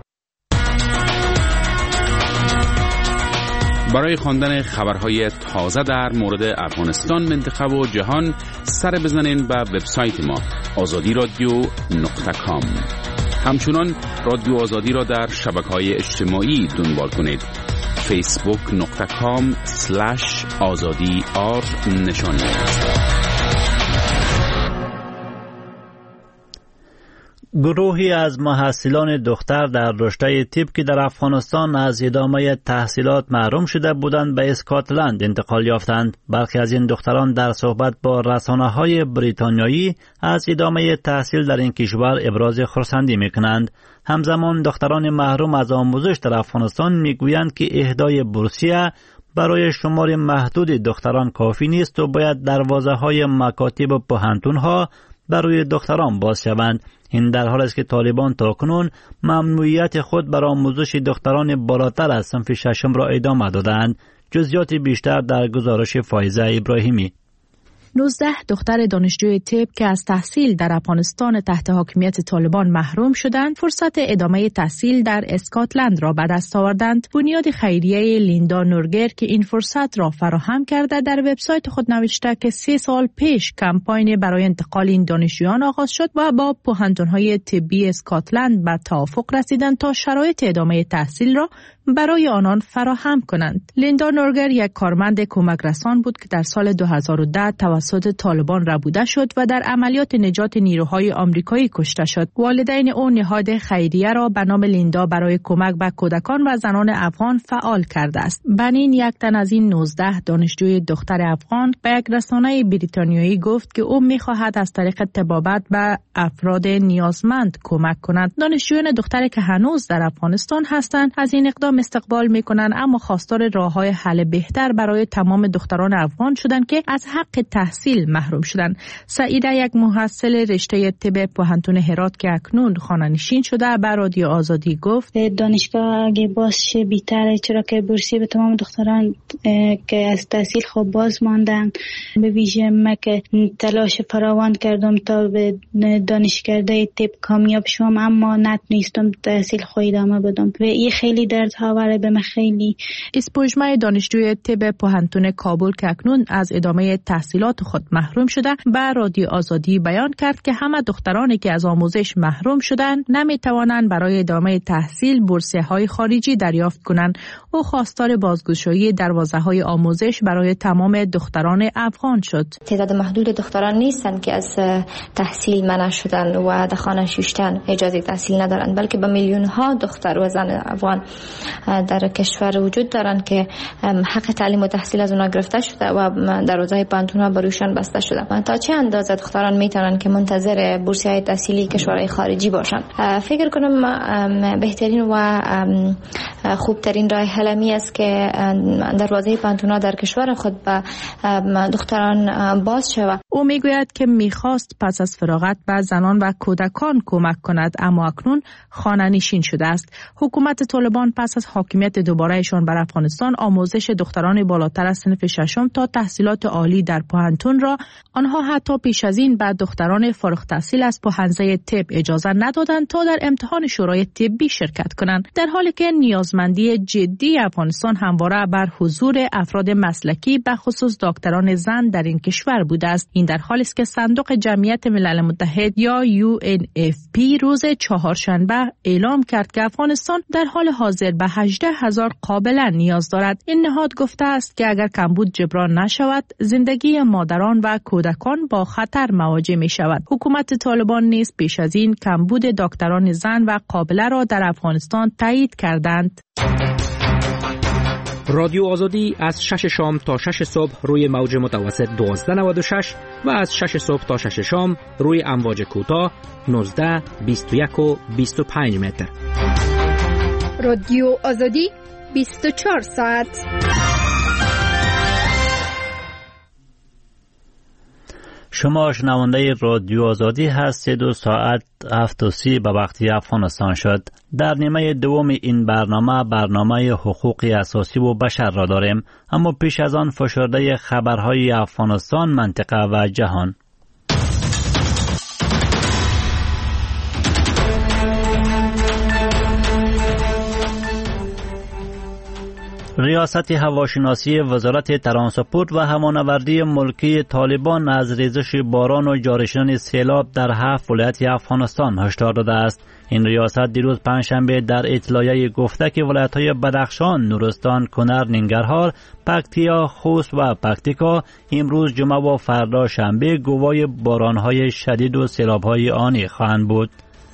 برای خواندن خبرهای تازه در مورد افغانستان، منطقه و جهان سر بزنین به وبسایت ما آزادی رادیو نقطه کام. همچنان رادیو آزادی را در شبکه‌های اجتماعی دنبال کنید. فیسبوک نقطه کام سلش آزادی آر نشانی. گروهی از محصلان دختر در رشته طب که در افغانستان از ادامه تحصیلات محروم شده بودند به اسکاتلند انتقال یافتند. برخی از این دختران در صحبت با رسانه‌های بریتانیایی از ادامه تحصیل در این کشور ابراز خرسندی می‌کنند. همزمان دختران محروم از آموزش در افغانستان می‌گویند که اهدای بورسیه برای شمار محدود دختران کافی نیست و باید دروازه‌های مکاتب و پوهنتون‌ها برای دختران باز شوند. این در حالی است که طالبان تاکنون ممنوعیت خود بر آموزش دختران بالاتر از صنف ششم را ادامه دادند. جزئیات بیشتر در گزارش فایزه ابراهیمی. نوزده دختر دانشجوی طب که از تحصیل در افغانستان تحت حاکمیت طالبان محروم شدند، فرصت ادامه تحصیل در اسکاتلند را به دست آوردند. بنیاد خیریه لیندا نورگر که این فرصت را فراهم کرده در وبسایت خود نوشته که سه سال پیش کمپاین برای انتقال این دانشجویان آغاز شد و با پوهنتون‌های طبی اسکاتلند به توافق رسیدند تا شرایط ادامه تحصیل را برای آنان فراهم کنند. لیندا نورگر یک کارمند کمک رسان بود که در سال دو هزار و ده توسط طالبان ربوده شد و در عملیات نجات نیروهای آمریکایی کشته شد. والدین او نهاد خیریه را به نام لیندا برای کمک به کودکان و زنان افغان فعال کرده است. بنین، یک تن از این نوزده دانشجوی دختر افغان، به یک رسانه بریتانیایی گفت که او می‌خواهد از طریق طبابت به افراد نیازمند کمک کند. دانشجویان دختری که هنوز در افغانستان هستند از این اقدام استقبال می‌کنند، اما خواستار راه‌های حل بهتر برای تمام دختران افغان شدند که از حق تحصیل محروم شدند. سعیده، یک محصل رشته طب پوهنتون هرات که اکنون خانه‌نشین شده، به رادیو آزادی گفت دانشگاه اگه باز شه بهتره، چرا که بورسیه به تمام دختران که از تحصیل خوب باز ماندن. به ویژه من که تلاش فراوان کردم تا به دانشکده طب کامیاب شوم، اما نتونستم تحصیل خود ادامه بدم و این خیلی دردها واره به من. خیلی اسپوژمه دانشجوی طب پوهنتون کابل که اکنون از ادامه تحصیلات خود محروم شده، به رادیو آزادی بیان کرد که همه دخترانی که از آموزش محروم شدند نمیتوانند برای ادامه تحصیل بورسیه های خارجی دریافت کنند. او خواستار بازگشایی دروازه های آموزش برای تمام دختران افغان شد. تعداد محدود دختران نیستند که از تحصیل منع شدن و در خانه شوشتن اجازه تحصیل ندارند، بلکه به میلیون ها دختر و زن افغان در کشور وجود دارند که حق تعلیم و تحصیل از اونا گرفته شده و دروازه پانتون‌ها بروشان بسته شده. تا چه اندازه دختران میتونن که منتظر بورسیه تحصیلی کشورهای خارجی باشن؟ فکر کنم بهترین و خوبترین راه حل می است که دروازه پانتون‌ها در کشور خود به دختران باز شود. او میگوید که میخواست پس از فراغت به زنان و کودکان کمک کند، اما اکنون خانه نشین شده است. حکومت طالبان پس از حاکمیت دوبارهشان بر افغانستان آموزش دختران بالاتر از صنف ششم تا تحصیلات عالی در پوهنتون را آنها حتی پیش از این به دختران فارغ التحصیل از پوهنځی طب اجازه ندادند تا در امتحان شورای طبی شرکت کنند، در حالی که نیاز نیازمندی جدی افغانستان همواره بر حضور افراد مسلکی به خصوص دکتران زن در این کشور بوده است. این در حالی است که صندوق جمعیت ملل متحد یا یو ان اف پی روز چهارشنبه اعلام کرد که افغانستان در حال حاضر به هجده هزار قابله نیاز دارد. این نهاد گفته است که اگر کمبود جبران نشود، زندگی مادران و کودکان با خطر مواجه می شود. حکومت طالبان نیز پیش از این کمبود دکتران زن و قابله را در افغانستان تایید کردند. رادیو آزادی از شش شام تا شش صبح روی موج متوسط دوازده نود و شش و از شش صبح تا شش شام روی امواج کوتاه نوزده، بیست و یک و بیست و پنج متر. رادیو آزادی بیست و چهار ساعت. شما شنونده رادیو آزادی هستید و ساعت هفت و سی به وقتی افغانستان شد. در نیمه دوم این برنامه برنامه حقوق اساسی و بشر را داریم، اما پیش از آن فشرده خبرهای افغانستان، منطقه و جهان. ریاست هواشناسی وزارت ترانسپورت و هوانوردی ملکی طالبان از ریزش باران و جاری شدن سیلاب در هفت ولایت افغانستان هشدار داده است. این ریاست دیروز پنجشنبه در اطلاعیه گفته که ولایت‌های بدخشان، نورستان، کنر، ننگرهار، پکتیا، خوست و پکتیکا امروز جمعه و فردا شنبه گواه باران‌های شدید و سیلاب‌های آنی خواهند بود.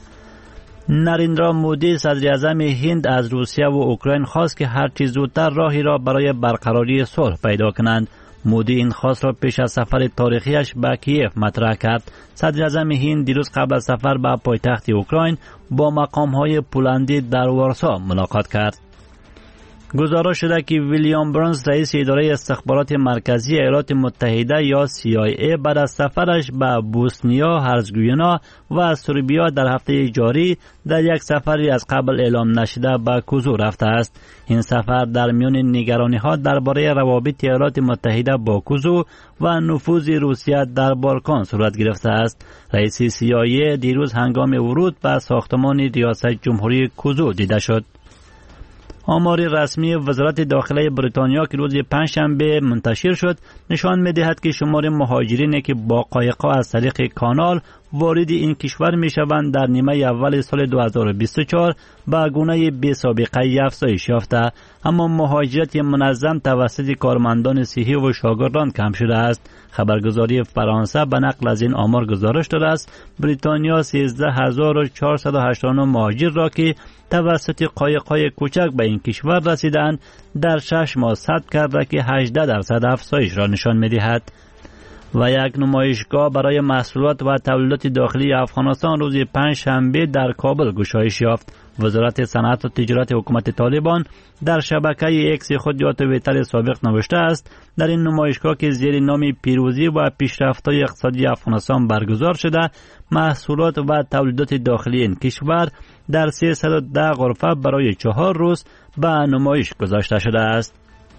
نریندرا مودی صدر اعظم هند از روسیه و اوکراین خواست که هر چیز زودتر راهی را برای برقراری صلح پیدا کنند. مودی این خواست را پیش از سفر تاریخیش به کیف مطرح کرد. صدر اعظم هند دیروز قبل از سفر به پایتخت اوکراین با مقام‌های پولندی در وارسا ملاقات کرد. گزارش شده که ویلیام برنز رئیس اداره استخبارات مرکزی ایالات متحده یا سی آی ای بعد از سفرش به بوسنیا، هرزگوینا و سربیا در هفته جاری در یک سفری از قبل اعلام نشده به کوزو رفته است. این سفر در میان نگرانی‌ها درباره روابط ایالات متحده با کوزو و نفوذ روسیه در بالکان صورت گرفته است. رئیس سی آی ای دیروز هنگام ورود به ساختمان ریاست جمهوری کوزو دیده شد. آمار رسمی وزارت داخله بریتانیا که روز پنجشنبه منتشر شد نشان می‌دهد که شمار مهاجرینی که با قایق‌ها از طریق کانال وارد این کشور می‌شوند در نیمه اول سال دو هزار و بیست و چهار به گونه بی سابقه افزایش یافته، اما مهاجرت منظم توسط کارمندان صحی و شاگردان کم شده است. خبرگزاری فرانسه به نقل از این آمار گزارش داده است بریتانیا سیزده هزار و چهارصد و هشتاد و نه مهاجر را که توسط قایق‌های کوچک به این کشور رسیدند در شش ماه ثبت کرده که هجده درصد افزایش را نشان می‌دهد. و یک نمایشگاه برای محصولات و تولیدات داخلی افغانستان روز پنجشنبه در کابل گشایش یافت. وزارت صنعت و تجارت حکومت طالبان در شبکه اکس خود یا توییتر سابق نوشته است در این نمایشگاه که زیر نام پیروزی و پیشرفت‌های اقتصادی افغانستان برگزار شده، محصولات و تولیدات داخلی این کشور در سیصد و ده غرفه برای چهار روز به نمایش گذاشته شده است.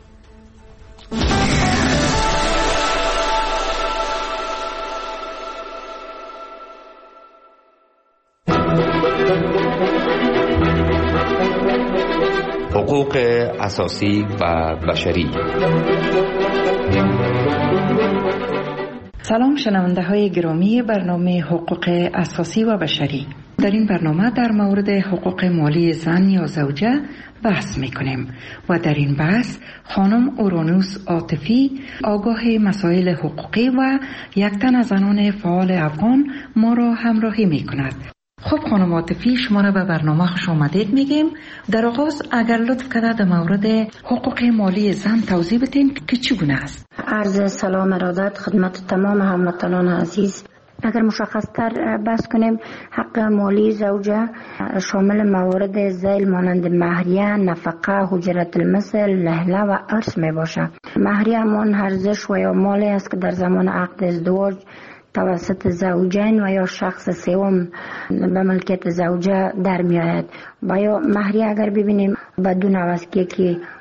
حقوق اساسی و بشری. سلام شنونده های گرامی برنامه حقوق اساسی و بشری. در این برنامه در مورد حقوق مالی زن یا زوجه بحث میکنیم و در این بحث خانم اورانوس عاطفی آگاه مسائل حقوقی و یک تن از زنان فعال افغان ما را همراهی میکند. خب خانم عاطفی، شما را به برنامه خوش آمدید میگیم. در آغاز اگر لطف کنید در مورد حقوق مالی زن توضیح بدین که چگونه است. عرض سلام ارادت خدمت تمام هموطنان عزیز. اگر مشخص تر بحث کنیم، حق مالی زوجه شامل موارد ذیل مانند مهریه، نفقه، حجرت المثل، لهله و ارث می باشه. مهریه همان ارزش و یا مالی است که در زمان عقد ازدواج توسط زوجین و یا شخص سوم به ملکیت زوجه در می آید. و یا مهریه اگر ببینیم بدون عوض که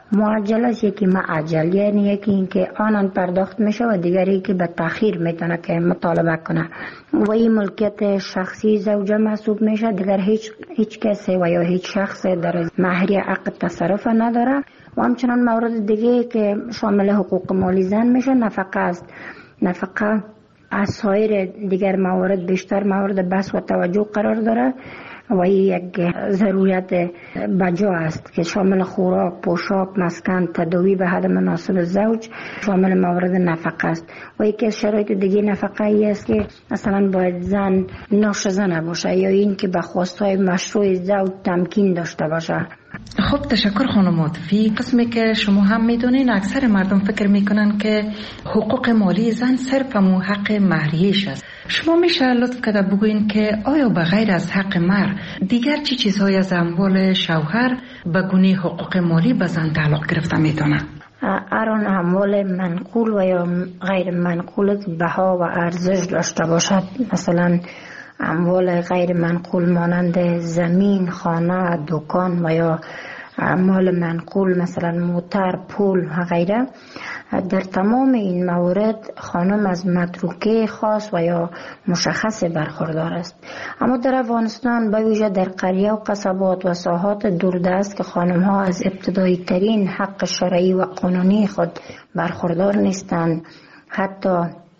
معجل است، یکی معجل، یعنی یکی اینکه آنان پرداخت میشه و دیگری که به تأخیر میتونه که مطالبه کنه و این ملکیت شخصی زوجه محسوب میشه. دیگر هیچ هیچ کسی و یا هیچ شخص در مهریه عقد تصرف نداره. و همچنان مورد دیگه که شامل حقوق مالی زن میشه نفقه است. نفقه از سایر دیگر موارد بیشتر مورد بحث و توجه قرار داره و یک ضرورت بجا است که شامل خوراک، پوشاک، مسکن، تداوی به حد مناسب زوج شامل موارد نفقه است. و یکی از شرایط دیگه نفقه ای است که مثلا باید زن ناشزه نباشه یا این که به خواستهای مشروع زوج تمکین داشته باشه. خب تشکر خانم عاطفی. قسمی که شما هم میدونین اکثر مردم فکر میکنن که حقوق مالی زن صرف همون حق مهریش است. شما میشه لطف کرده بگوین که آیا به غیر از حق مهر دیگر چی چیزهای از اموال شوهر به گونه حقوق مالی به زن تعلق گرفته میتونه؟ اران اموال منقول و یا غیر منقول بها و ارزش داشته باشد. مثلا اموال غیر منقول مانند زمین، خانه، دکان و یا اموال منقول مثلا موتر، پول و غیره. در تمام این موارد خانم از متروکه خاص و یا مشخص برخوردار است. اما در افغانستان به ویژه در قریه و قصبات و ساحات دوردست که خانم ها از ابتدایی ترین حق شرعی و قانونی خود برخوردار نیستند، حتی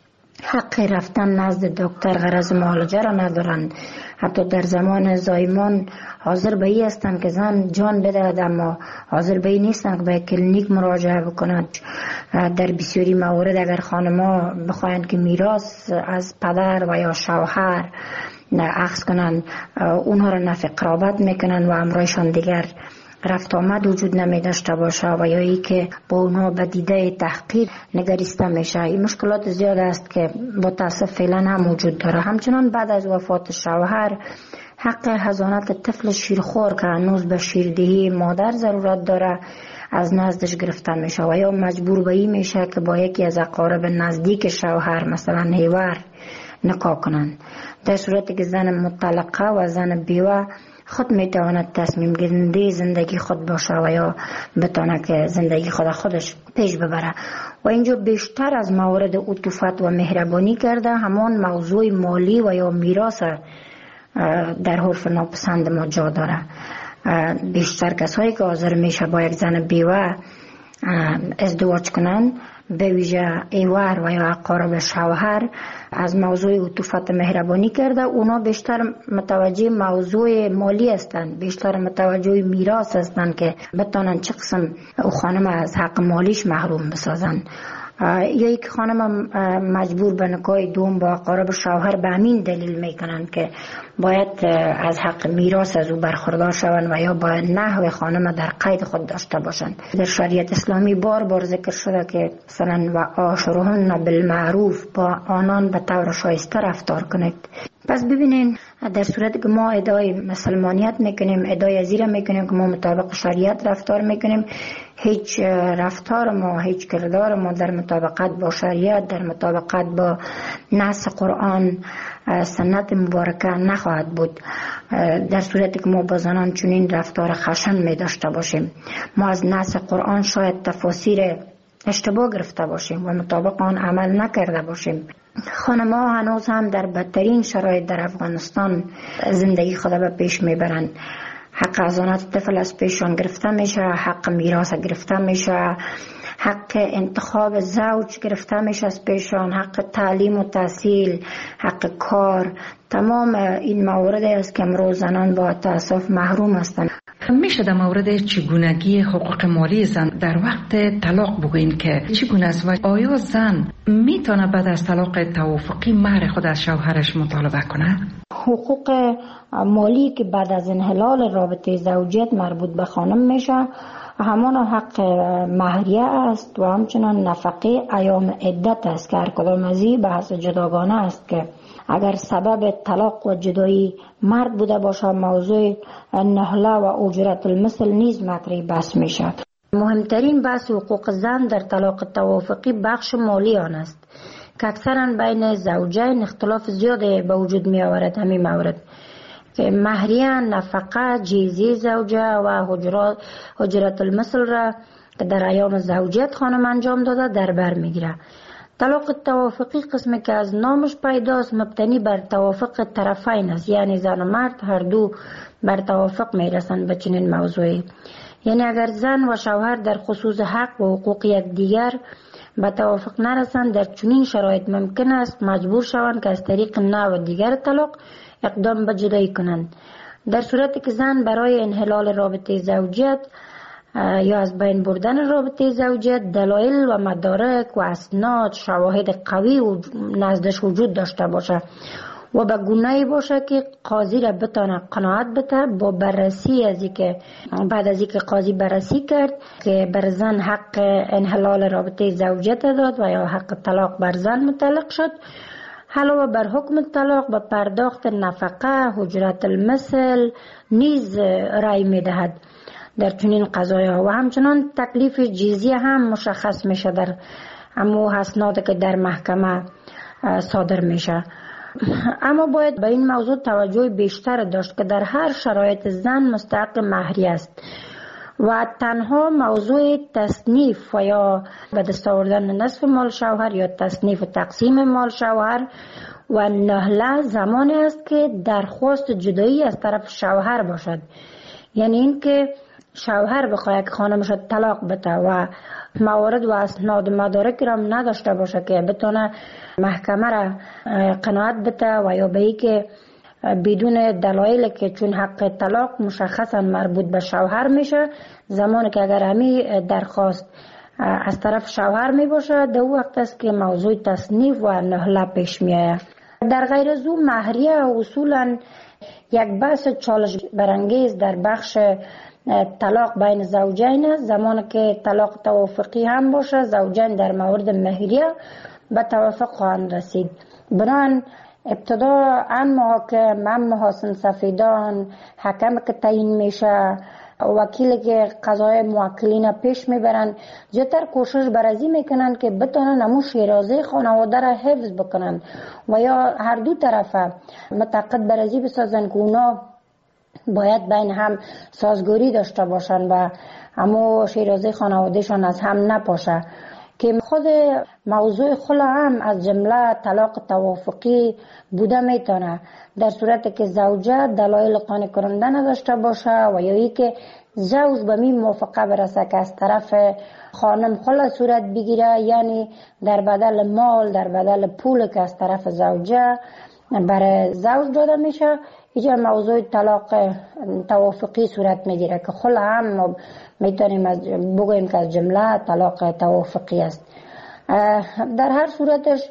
حق رفتن نزد دکتر غرض معالجه را ندارند، حتی در زمان زایمان حاضر به این هستند که زن جان بدهد اما حاضر به این نیستند که به کلینیک مراجعه بکنند. در بسیاری موارد اگر خانم‌ها بخواهند که میراث از پدر و یا شوهر اخذ کنند، اونها را نفی قرابت میکنند و امرایشان دیگر رفت آمد وجود نمی داشته باشه و یا ای که با اونها به دیده تحقیر نگریسته میشه. این مشکلات زیاد است که با تاسف فعلا هم وجود داره. همچنان بعد از وفات شوهر حق حضانت طفل شیرخوار که هنوز به شیردهی مادر ضرورت داره از نزدش گرفته میشه و یا مجبور به این میشه که با یکی از اقارب نزدیک شوهر مثلا هیور نکاح کنند. در صورتی که زن مطلقه و زن بیوه خود میتواند تصمیم گیرنده زندگی خود باشه و یا بتونه که زندگی خود خودش پیش ببره. و اینجا بیشتر از موارد عطوفت و مهربانی کرده همان موضوع مالی و یا میراث در حرف ناپسند ما جا داره. بیشتر کسایی که حاضر میشه با یک زن بیوه ازدواج کنن، به ویژه ایوار و یا اقارب شوهر، از موضوع عطوفت مهربانی کرده. اونا بیشتر متوجه موضوع مالی هستند، بیشتر متوجه میراث هستند که بتونن چه قسم او خانم از حق مالیش محروم بسازن. یا یک خانم مجبور به نکاح دوم با اقارب شوهر به همین دلیل میکنن که باید از حق میراث از او برخوردار شوند و یا باید نحو خانم در قید خود داشته باشند. در شریعت اسلامی بار بار ذکر شده که مثلا و عاشرهن بالمعروف، با آنان به طور شایسته رفتار کنید. پس ببینین در صورتی که ما ادعای مسلمانیت میکنیم، ادعای ازیره میکنیم که ما مطابق شریعت رفتار میکنیم، هیچ رفتار ما، هیچ کردار ما در مطابقت با شریعت، در مطابقت با نص قرآن سنت مبارکه نخواهد بود. در صورتی که ما با زنان چنین رفتار خشن می داشته باشیم، ما از نص قرآن شاید تفاسیر اشتباه گرفته باشیم و مطابق آن عمل نکرده باشیم. خانم‌ها هنوز هم در بدترین شرایط در افغانستان زندگی خود به پیش میبرند. حق حضانت طفل از پیشان گرفته میشه، حق میراث گرفته میشه، حق انتخاب زوج گرفته میشه از پیشان، حق تعلیم و تحصیل، حق کار. تمام این موارد است که امروز زنان با تأسف محروم هستند. میشه در مورد چگونگی حقوق مالی زن در وقت طلاق بگوین که چگونه است و آیا زن میتونه بعد از طلاق توافقی مهر خود از شوهرش مطالبه کنه؟ حقوق مالی که بعد از انحلال رابطه زوجیت مربوط به خانم میشه همان حق مهریه است و همچنان نفقه ایام عدت است که هر کدام از این بحث جداگانه است که اگر سبب طلاق و جدایی مرد بوده باشه موضوع نهله و اجرت المثل نیز مطرح بحث میشه. مهمترین بحث حقوق زن در طلاق توافقی بخش مالی آن است که اکثرا بین زوجین اختلاف زیاده به وجود می آورد. همین مورد که مهریه، نفقه، جیزی زوجه و حجرات حجرت المثل را که در ایام زوجیت خانم انجام داده در بر میگیره. طلاق توافقی قسمی که از نامش پیداست مبتنی بر توافق طرفین است، یعنی زن و مرد هر دو بر توافق میرسند به چنین موضوعی. یعنی اگر زن و شوهر در خصوص حق و حقوق یکدیگر به توافق نرسند، در چنین شرایط ممکن است مجبور شوند که از طریق نوع دیگر طلاق اقدام به جدایی کنند. در صورتی که زن برای انحلال رابطه زوجیت یا از بین بردن رابطه زوجیت دلایل و مدارک و اسناد شواهد قوی و نزدش وجود داشته باشه و به گونه‌ای باشه که قاضی را بتانه قناعت بده با بررسی از اینکه بعد از اینکه قاضی بررسی کرد که بر زن حق انحلال رابطه زوجیت داد و یا حق طلاق بر زن متعلق شد، علاوه بر حکم طلاق به پرداخت نفقه اجرت المثل نیز رأی میدهد در چنین قضایا و همچنان تکلیف جزیه هم مشخص میشه در امو اسنادی که در محکمه صادر میشه. اما باید به این موضوع توجه بیشتر داشت که در هر شرایط زن مستحق مهریه است و تنها موضوع تصنیف و یا به دست آوردن نصف مال شوهر یا تصنیف و تقسیم مال شوهر و نهله زمانی است که درخواست جدایی از طرف شوهر باشد. یعنی این که شوهر بخواهد که خانمش طلاق بده و موارد و اسناد و مدارک را نداشته باشه که بتونه محکمه را قناعت بده و یا به ای که بدون دلایل که چون حق طلاق مشخصا مربوط به شوهر میشه، زمانی که اگر همی درخواست از طرف شوهر می باشه در وقت است که موضوع تصنیف و نهله پیش می آید. در غیر از او مهریه اصولا یک بحث چالش برانگیز در بخش طلاق بین زوجین است. زمانی که طلاق توافقی هم باشه زوجین در مورد مهریه به توافق خواهند رسید. بنابراین ابتدا ان محاکم هم محاسن سفیدان حکم که تعیین میشه وکیلی که قضای موکلین پیش میبرن زیادتر کوشش برازی میکنن که بتونن همون شیرازه خانواده را حفظ بکنن و یا هر دو طرفه متعاقد برازی بسازن که اونا باید بین هم سازگاری داشته باشن و همون شیرازه خانوادهشان از هم نپاشه که خود موضوع خلا هم از جمله طلاق توافقی بوده میتونه در صورتی که زوجه دلایل قانع کننده نداشته باشه و یا ای که زوج به می موافقه برسه که از طرف خانم خلا صورت بگیره، یعنی در بدل مال در بدل پول که از طرف زوجه برای زوج داده میشه، اینجا موضوع طلاق توافقی صورت میگیره که خلا هم میتونیم از بگوییم که از جمله طلاق توافقی است. در هر صورتش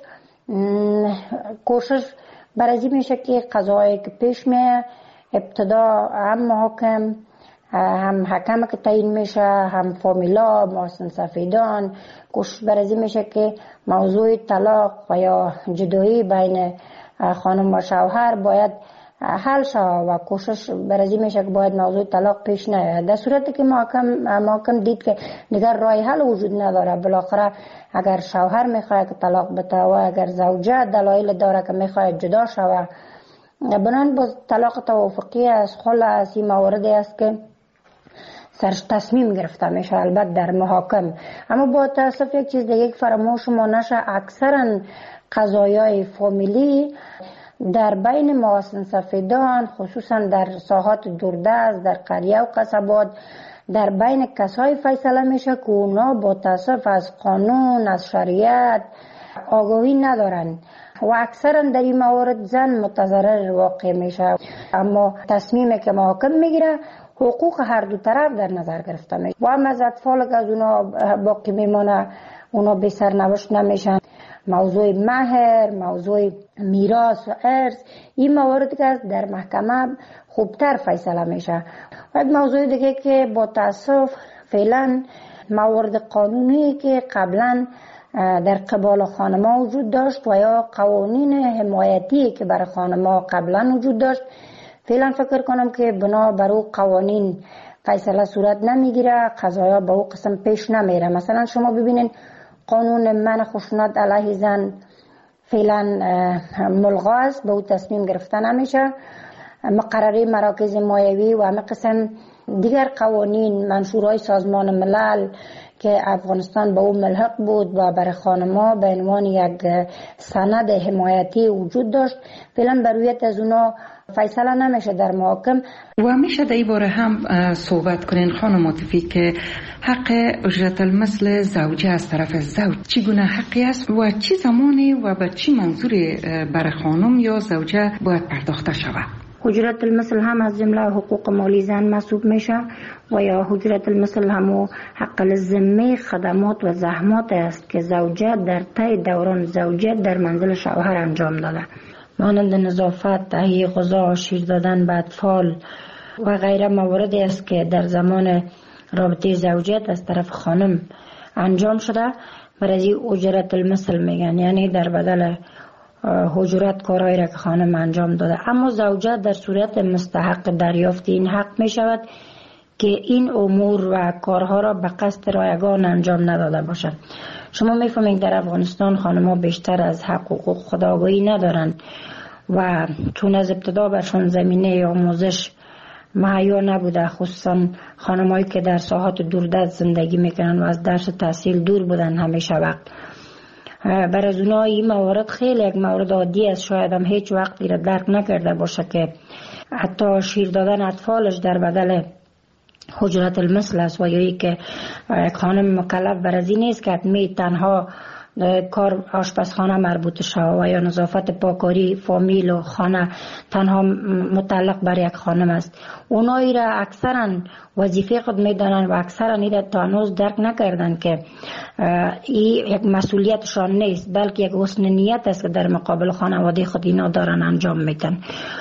کوشش برازی میشه که قضایی که پیش میه ابتدا هم محاکم هم حکم که تعیین میشه هم فامیلا محسن سفیدان کوشش برازی میشه که موضوع طلاق و یا جدایی بین خانم و شوهر باید حل شد و کوشش برازی میشه که باید موضوع طلاق پیش نیاد. در صورتی که محکم محکم دید که دیگر راه حل وجود نداره، بالاخره اگر شوهر میخواد که طلاق بده و اگر زوجه دلایل داره که میخواد جدا شوه، بنان باز طلاق توافقی از خلا از این مواردی است که سرش تصمیم گرفته میشه البته در محاکم. اما با تاسف یک چیز دیگه فراموش ما نشه، اکثرا قضایای فامیلی در بین محسن سفیدان خصوصا در ساحات دوردست در قریه و قصبات در بین کسای فیصله میشه که اونا با تاسف از قانون از شریعت آگاهی ندارن و اکثرا در این موارد زن متضرر واقع میشه. اما تصمیمی که محاکم میگیره حقوق هر دو طرف در نظر گرفته میشه و هم از اطفال که از اونا باقی میمونه اونا بی سرنوشت نمیشن. موضوع مهر، موضوع میراث و ارث، این مواردی که در محکمه خوبتر فیصله میشه. و یک موضوع دیگه که با تاسف فعلا موارد قانونی که قبلا در قبال خانما وجود داشت و یا قوانین حمایتی که برای خانما قبلا وجود داشت، فعلا فکر کنم که بنا بر او قوانین فیصله صورت نمیگیره، قضایا به او قسم پیش نمیره. مثلا شما ببینین قانون منع خشونت علیه زن فعلا ملغا است، به او تصمیم گرفته نمیشه. مقرره مراکز مایوی و همه قسم دیگر قوانین منشورهای سازمان ملل که افغانستان به اون ملحق بود و برای خانما به عنوان یک سند حمایتی وجود داشت. فعلا برویت از اونا فیصله نمیشه در محاکم. و میشه در این باره هم صحبت کنین خانم عاطفی که حق اجرت المثل زوجه از طرف زوج چگونه حقی است و چه زمانی و به چه منظوری برای خانم یا زوجه باید پرداخته شود؟ اجرت المثل هم از جمله حقوق مالی زن محسوب میشه و یا اجرت المثل هم حق الذمه خدمات و زحمات است که زوجه در طی دوران زوجه در منزل شوهر انجام داده، مانند نظافت، تهیه غذا، شیر دادن به اطفال و غیره مواردی است که در زمان رابطه زوجیت از طرف خانم انجام شده. برای اجرت المثل میگن، یعنی در بدل اجرت کارهایی را که خانم انجام داده. اما زوجه در صورت مستحق دریافت این حق می شود که این امور و کارها را به قصد رایگان انجام نداده باشد. شما میفهمید در افغانستان خانم‌ها بیشتر از حق و حقوق خودآگاهی ندارند و چون از ابتدا برشان زمینه آموزش مهیا نبوده، خصوصا خانم‌هایی که در ساحات دوردست زندگی میکنن و از درس تحصیل دور بودن همیشه وقت. برای از اونها این موارد خیلی یک مورد عادی است، شاید هم هیچ وقتی را درک نکرده باشه که حتی شیر دادن اطفالش در بدل اجرت المثل است و یا ای که خانم مکلف بر از این نیست که حتمی تنها کار آشپزخانه مربوط شود و یا نظافت پاکاری فامیل و خانه تنها متعلق بر یک خانم است. اونایی را اکثرا وظیفه خود میدانند و اکثرا این را تا هنوز درک نکردن که این یک مسئولیتشان نیست، بلکه یک حسن نیت است که در مقابل خانواده خود اینا دارن انجام میدن.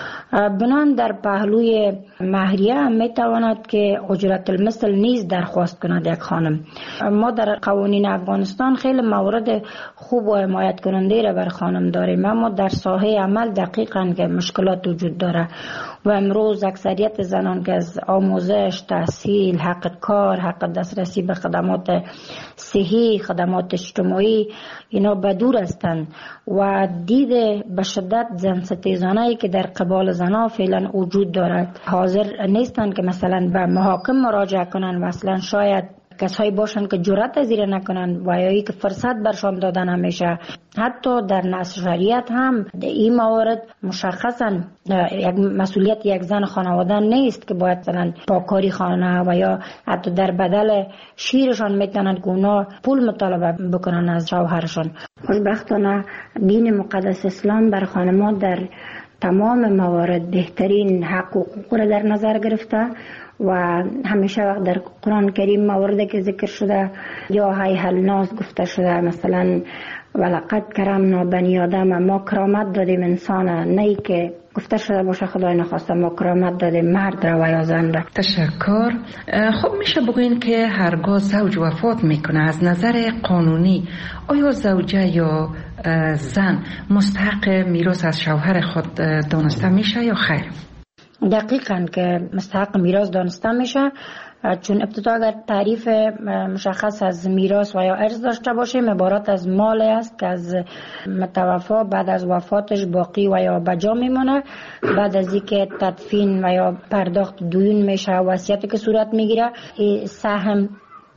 بنان در پهلوی مهریه هم میتواند که اجرت المثل نیز درخواست کند یک خانم. ما در قوانین افغانستان خیلی موارد خوب و حمایت کننده را بر خانم داریم، اما در ساحه عمل دقیقاً که مشکلات وجود داره و امروز اکثریت زنان که از آموزش، تحصیل، حق کار، حق دسترسی به خدمات صحی، خدمات اجتماعی اینا بدور هستند و دید به شدت زن ستیزانه‌ای که در قبال زنها فعلا وجود دارد حاضر نیستند که مثلا به محاکم مراجعه کنند و اصلا شاید کسایی باشن که جرأت از این نکنن و یا ای که فرصت برشان داده نمیشه. حتی در نص شریعت هم این موارد مشخصا یک مسئولیت یک زن خانواده نیست که باید مثلا پاکاری خانه و یا حتی در بدل شیرشان میتونن که اونا پول مطالبه بکنن از شوهرشان. خوشبختانه دین مقدس اسلام بر خانم‌ها در تمام موارد بهترین حق و حقوق را در نظر گرفته و همیشه وقت در قرآن کریم مواردی که ذکر شده یا هی الناس گفته شده، مثلا ولقد کرمنا بنی آدم، ما کرامت دادیم انسان، نه که گفته شده باشه خدای نخواسته ما کرامت دادیم مرد را و یا زن را. تشکر. خب میشه بگوین که هرگاه زوج وفات میکنه از نظر قانونی آیا زوجه یا زن مستحق میراث از شوهر خود دانسته میشه یا خیر؟ دقیقاً که مستحق میراث دانسته میشه، چون ابتدا اگر تعریف مشخص از میراث و یا ارث داشته باشیم عبارت از مال است که از متوفا بعد از وفاتش باقی و یا بجا میمونه، بعد از اینکه تدفین و یا پرداخت دیون میشه وصیتی که صورت میگیره سهم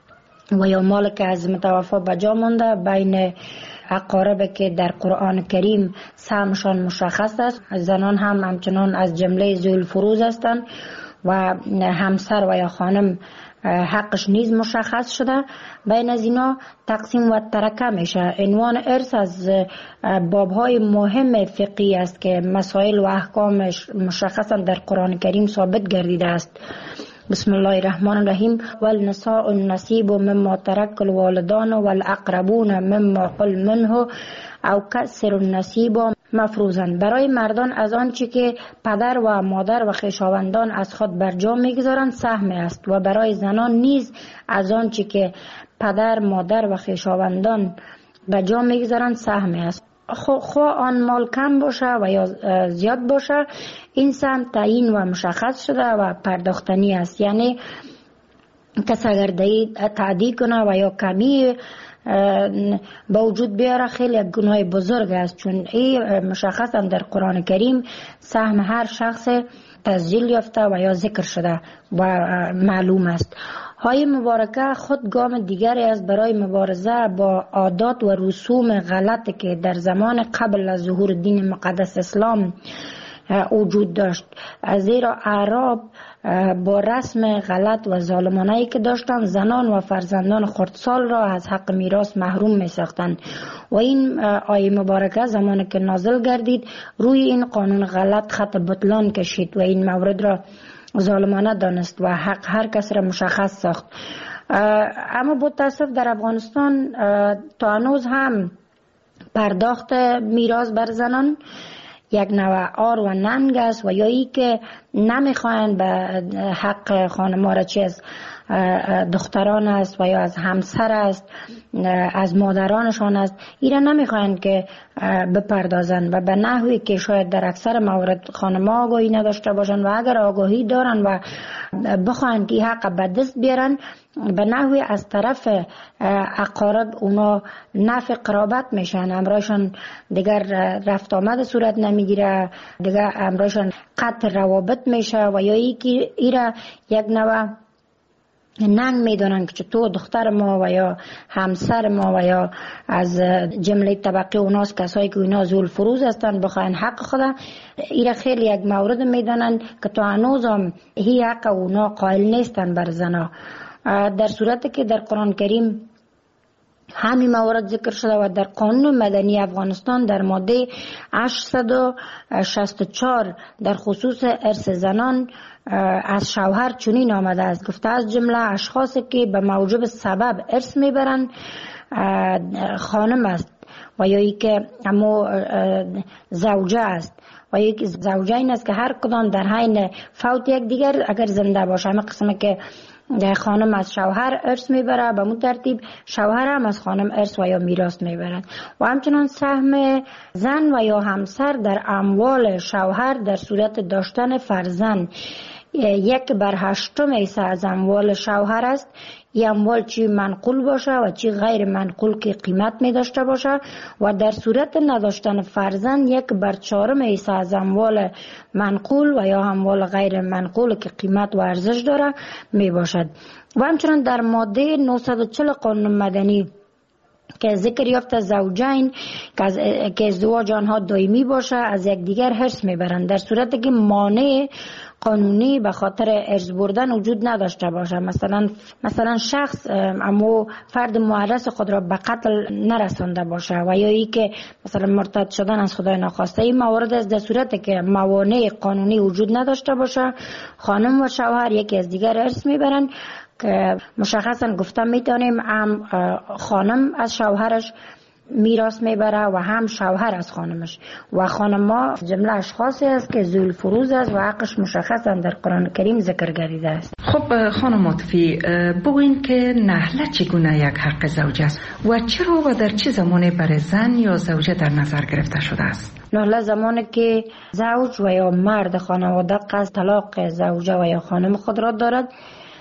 و یا مال که از متوفا بجا مونده بین اقاربه که در قرآن کریم سهمشان مشخص است. زنان هم همچنان از جمله ذوی الفروض هستند و همسر و یا خانم حقش نیز مشخص شده. بین از اینا تقسیم و ترکه میشه. عنوان ارث از بابهای مهم فقهی است که مسائل و احکامش مشخصا در قرآن کریم ثابت گردیده است. بسم الله الرحمن الرحیم والنساء النصیب مما ترک الوالدان والاقربون مما قل منه او کسر النصیب مفروضا. برای مردان از آنچه که پدر و مادر و خویشاوندان از خود بر جا میگذارند سهم است و برای زنان نیز از آنچه که پدر، مادر و خویشاوندان بر جا میگذارند سهم است. خواه آن مال کم باشه و یا زیاد باشه این سهم تعیین و مشخص شده و پرداختنی است. یعنی کس اگر تعدی کنه و یا کمی با وجود بیاره خیلی یک گناه بزرگ است، چون این مشخصا در قرآن کریم سهم هر شخص تسجیل یافته و یا ذکر شده و معلوم است. های مبارکه خود گام دیگری از برای مبارزه با عادات و رسوم غلطی که در زمان قبل از ظهور دین مقدس اسلام وجود داشت، زیرا اعراب با رسم غلط و ظالمانه‌ای که داشتند زنان و فرزندان خردسال را از حق میراث محروم می ساختند و این آیه مبارکه زمانی که نازل گردید روی این قانون غلط خط بطلان کشید و این مورد را ظالمانه دانست و حق هر کس را مشخص ساخت. اما با تاسف در افغانستان تا هنوز هم پرداخت میراث بر زنان یک نوع آر و ننگ است و یا ای که نمیخواین به حق خانما را چه از دختران است و یا از همسر است، از مادرانشان است، ایره نمیخواین که بپردازن و به نحوی که شاید در اکثر موارد خانما آگاهی نداشته باشن و اگر آگاهی دارن و بخواین که حق به دست بیارن به نحوی از طرف اقارب اونا نفع قرابت میشن، امرایشان دیگر رفت آمد صورت نمیگیره، دیگر امرایشان قطع روابط میشه و یا ای که ایره یک نوع ننگ میدونن که تو دختر ما و یا همسر ما و یا از جمله طبقه اوناست کسایی که اینا زول فروز هستن بخواین حق خدا، ایره خیلی یک مورد میدونن که تو هنوز هم هی حق اونا قائل نیستن بر زنا، در صورتی که در قرآن کریم همین موارد ذکر شده و در قانون مدنی افغانستان در ماده هشتصد و شصت و چهار در خصوص ارث زنان از شوهر چنین آمده است، گفته از جمله اشخاصی که به موجب سبب ارث میبرند خانم است و یا ای که اما زوجه است و یک زوجه این است که هر کدام در حین فوت یک دیگر اگر زنده باشه، همه قسمه که خانم از شوهر ارث میبره به مون ترتیب شوهر هم از خانم ارث و یا میراث میبرد و همچنان سهم زن و یا همسر در اموال شوهر در صورت داشتن فرزند یک بر هشتم حصه از اموال شوهر است. این اموال چی منقول باشه و چی غیر منقول که قیمت می داشته باشه و در صورت نداشتن فرزند یک بر چهارم حصه از اموال منقول و یا اموال غیر منقول که قیمت و ارزش داره می باشد. و همچنان در ماده نهصد و چهل قانون مدنی که ذکر یافت زوجین که ازدواج آنها دائمی باشه از یکدیگر حرص میبرند در صورتی که مانع قانونی به خاطر ارث بردن وجود نداشته باشه، مثلا مثلا شخص اما فرد معرض خود را به قتل نرسانده باشه و یا ای که مثلا مرتد شدن از خدای ناخواسته. این موارد از در صورتی که موانع قانونی وجود نداشته باشه خانم و شوهر یکی از دیگر ارث میبرند که مشخصا گفتم میتونیم هم خانم از شوهرش میراث میبره و هم شوهر از خانمش و خانما جمله اشخاصی است که ذوال فروز است و حقش مشخصا در قرآن کریم ذکر گردیده است. خب خانم عاطفی بگوین که نحله چگونه یک حق زوجه است و چرا و در چه زمانی برای زن یا زوجه در نظر گرفته شده است؟ نحله زمانی که زوج و یا مرد خانواده قصد طلاق زوجه و یا خانم خود را دارد،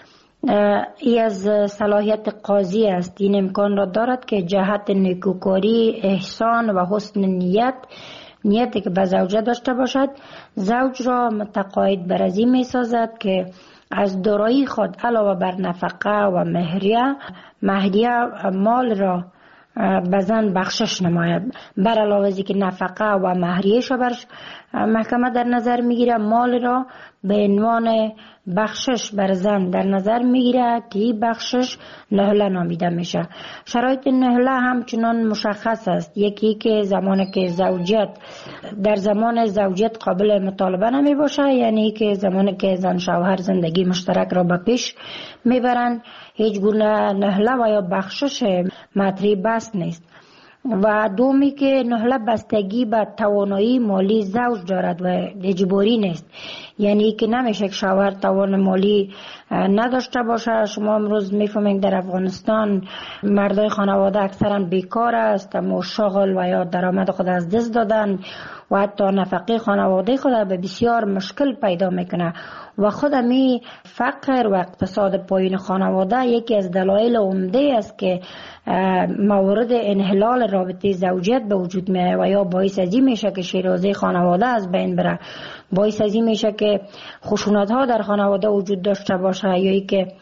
ای از صلاحیت قاضی است. این امکان را دارد که جهت نیکوکاری، احسان و حسن نیت نیتی که به زوجه داشته باشد زوج را متقاعد بر از این می سازد که از دارایی خود علاوه بر نفقه و مهریه مهریه مال را به زن بخشش نماید. بر علاوه از که نفقه و مهریه بر محکمه در نظر میگیره مال را به عنوان بخشش بر زن در نظر میگیره که این بخشش نهله نامیده میشه. شرایط نهله همچنان مشخص است. یکی که زمانی که زوجیت در زمان زوجیت قابل مطالبه نمی باشه، یعنی که زمانی که زن شوهر زندگی مشترک را به پیش میبرند هیچ گونه نهله و یا بخشش مطرح بس نیست. و دومی که نهله بستگی به توانایی مالی زوج دارد و اجباری نیست، یعنی که نمیشه که شوهر توان مالی نداشته باشه. شما امروز میفهمید در افغانستان مردای خانواده اکثرا بیکار است، اما شغل و یا درآمد خود از دست دادن و حتی نفقه خانواده خود به بسیار مشکل پیدا میکنه و خود می فقر و اقتصاد پایین خانواده یکی از دلایل عمده است که موارد انحلال رابطه زوجیت به وجود میاد و یا باعث ازی میشه که شیرازه خانواده از بین بره، باعث ازی میشه که خشونت ها در خانواده وجود داشته باشه یا ای که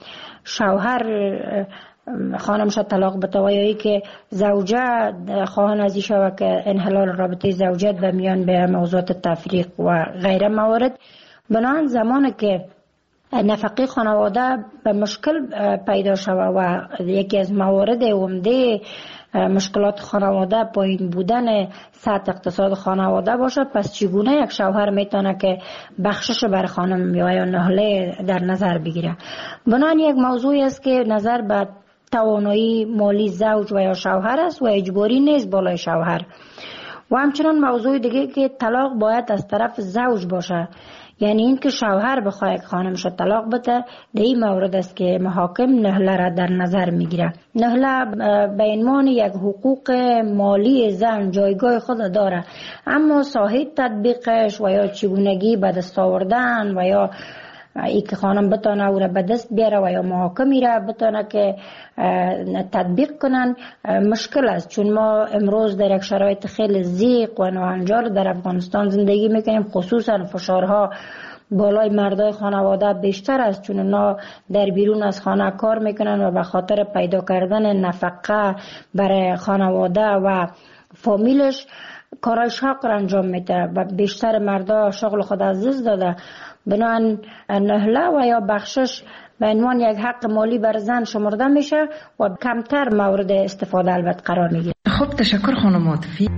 شوهر خانمش طلاق بده و یا ای که زوجه خواهان از شود که انحلال رابطه زوجیت به میان به موضوعات تفریق و غیره موارد. بنابراین زمانی که نفقه خانواده به مشکل پیدا شود و یکی از موارد عمده مشکلات خانواده پایین بودن سطح اقتصاد خانواده باشد، پس چگونه یک شوهر میتونه که بخشش بر خانم یا نهله در نظر بگیره؟ بنابراین یک موضوعی است که نظر به توانایی مالی زوج و یا شوهر است و اجباری نیست بالای شوهر. و همچنان موضوع دیگه که طلاق باید از طرف زوج باشه، یعنی این که شوهر بخواه یک خانمش طلاق بده، در این مورد است که محاکم نهله را در نظر میگیره. نهله به عنوان یک حقوق مالی زن جایگاه خود داره، اما ساحه تطبیقش و یا چگونگی به دست آوردن و یا ای که خانم بتانه او را به دست بیاره و یا محاکمی را بتانه که تطبیق کنن مشکل است، چون ما امروز در یک شرایط خیلی ضیق و ناهنجار در افغانستان زندگی میکنیم. خصوصا فشارها بالای مردای خانواده بیشتر است، چون اونا در بیرون از خانه کار میکنن و به خاطر پیدا کردن نفقه برای خانواده و فامیلش کارای شاق را انجام میده و بیشتر مردا شغل خود از دست داده. بنابراین نهله و یا بخشش به عنوان یک حق مالی بر زن شمرده میشه و کمتر مورد استفاده البته قرار میگیره. خب تشکر خانم عاطفی.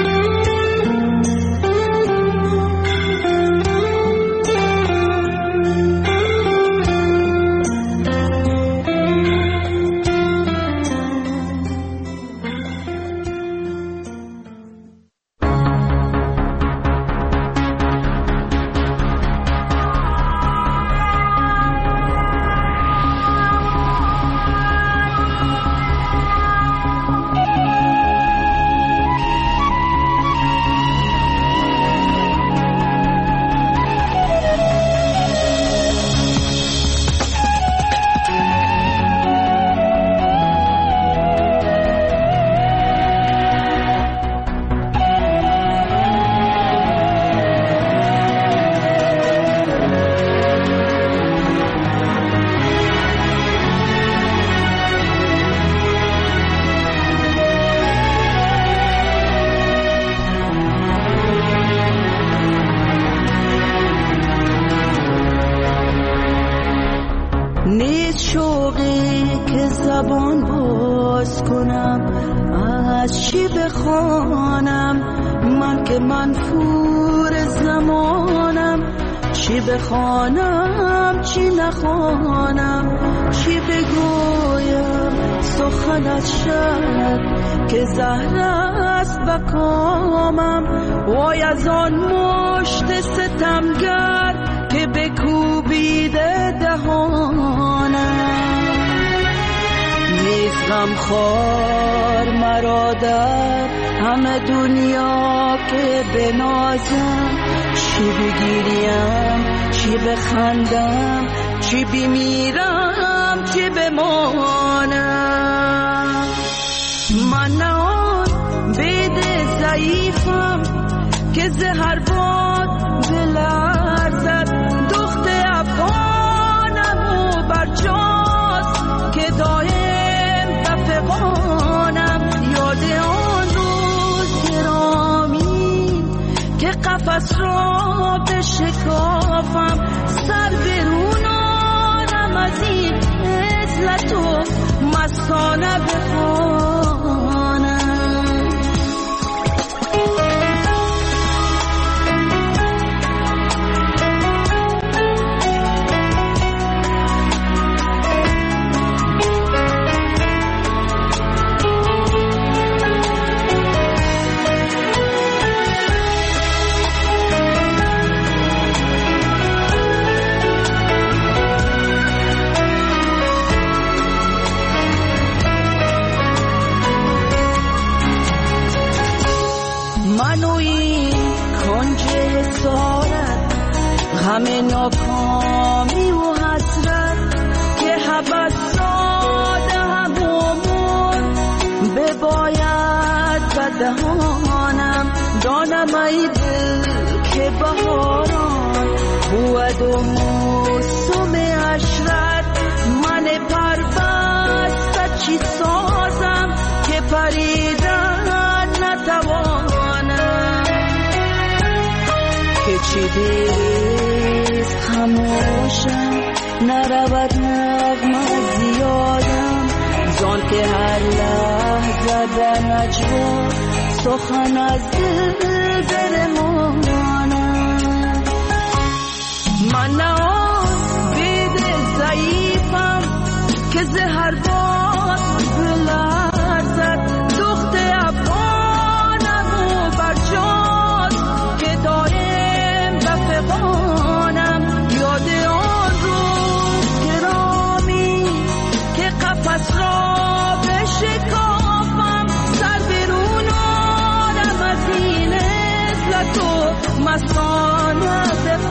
بخوانم چی نخوانم، چی بگویم سخن از شب که زهر است به کامم. وای از آن مشت ستمگر که بکوبیده دهانم. نیست غمخوار مرا در همه دنیا که بنازم، چی بگیریم چی بخندم، چی بمیرم چی بمانم. من آن بید ضعیفم که زهر باد بلرزد، دخت افغانم و برجاست که دایم بفقانم. یاد آن روز گرامی که قفس را به شکافم، سر برونانم از این عزلت و مستانه بخوانم. همه ناکامی و حسرت که حبس ساده همومون بباید بدهانم. دانم ای دل که بهاران بود و موسم عشرت، من من پربسته چی سازم که پریدن نتوانم، که چی دیست خموشم نرود نغمه زیادم، زان که هر لحظه در نجوا سخن از دل برمانم. من نه آن بید ضعیفم که زهر باد بلرزد، دخت افغانم و برجاست که دایم رفقانم. یاد آن روز گرامی که قفس را بشکافم، سر بیرون آرم از این عزلت و مستانه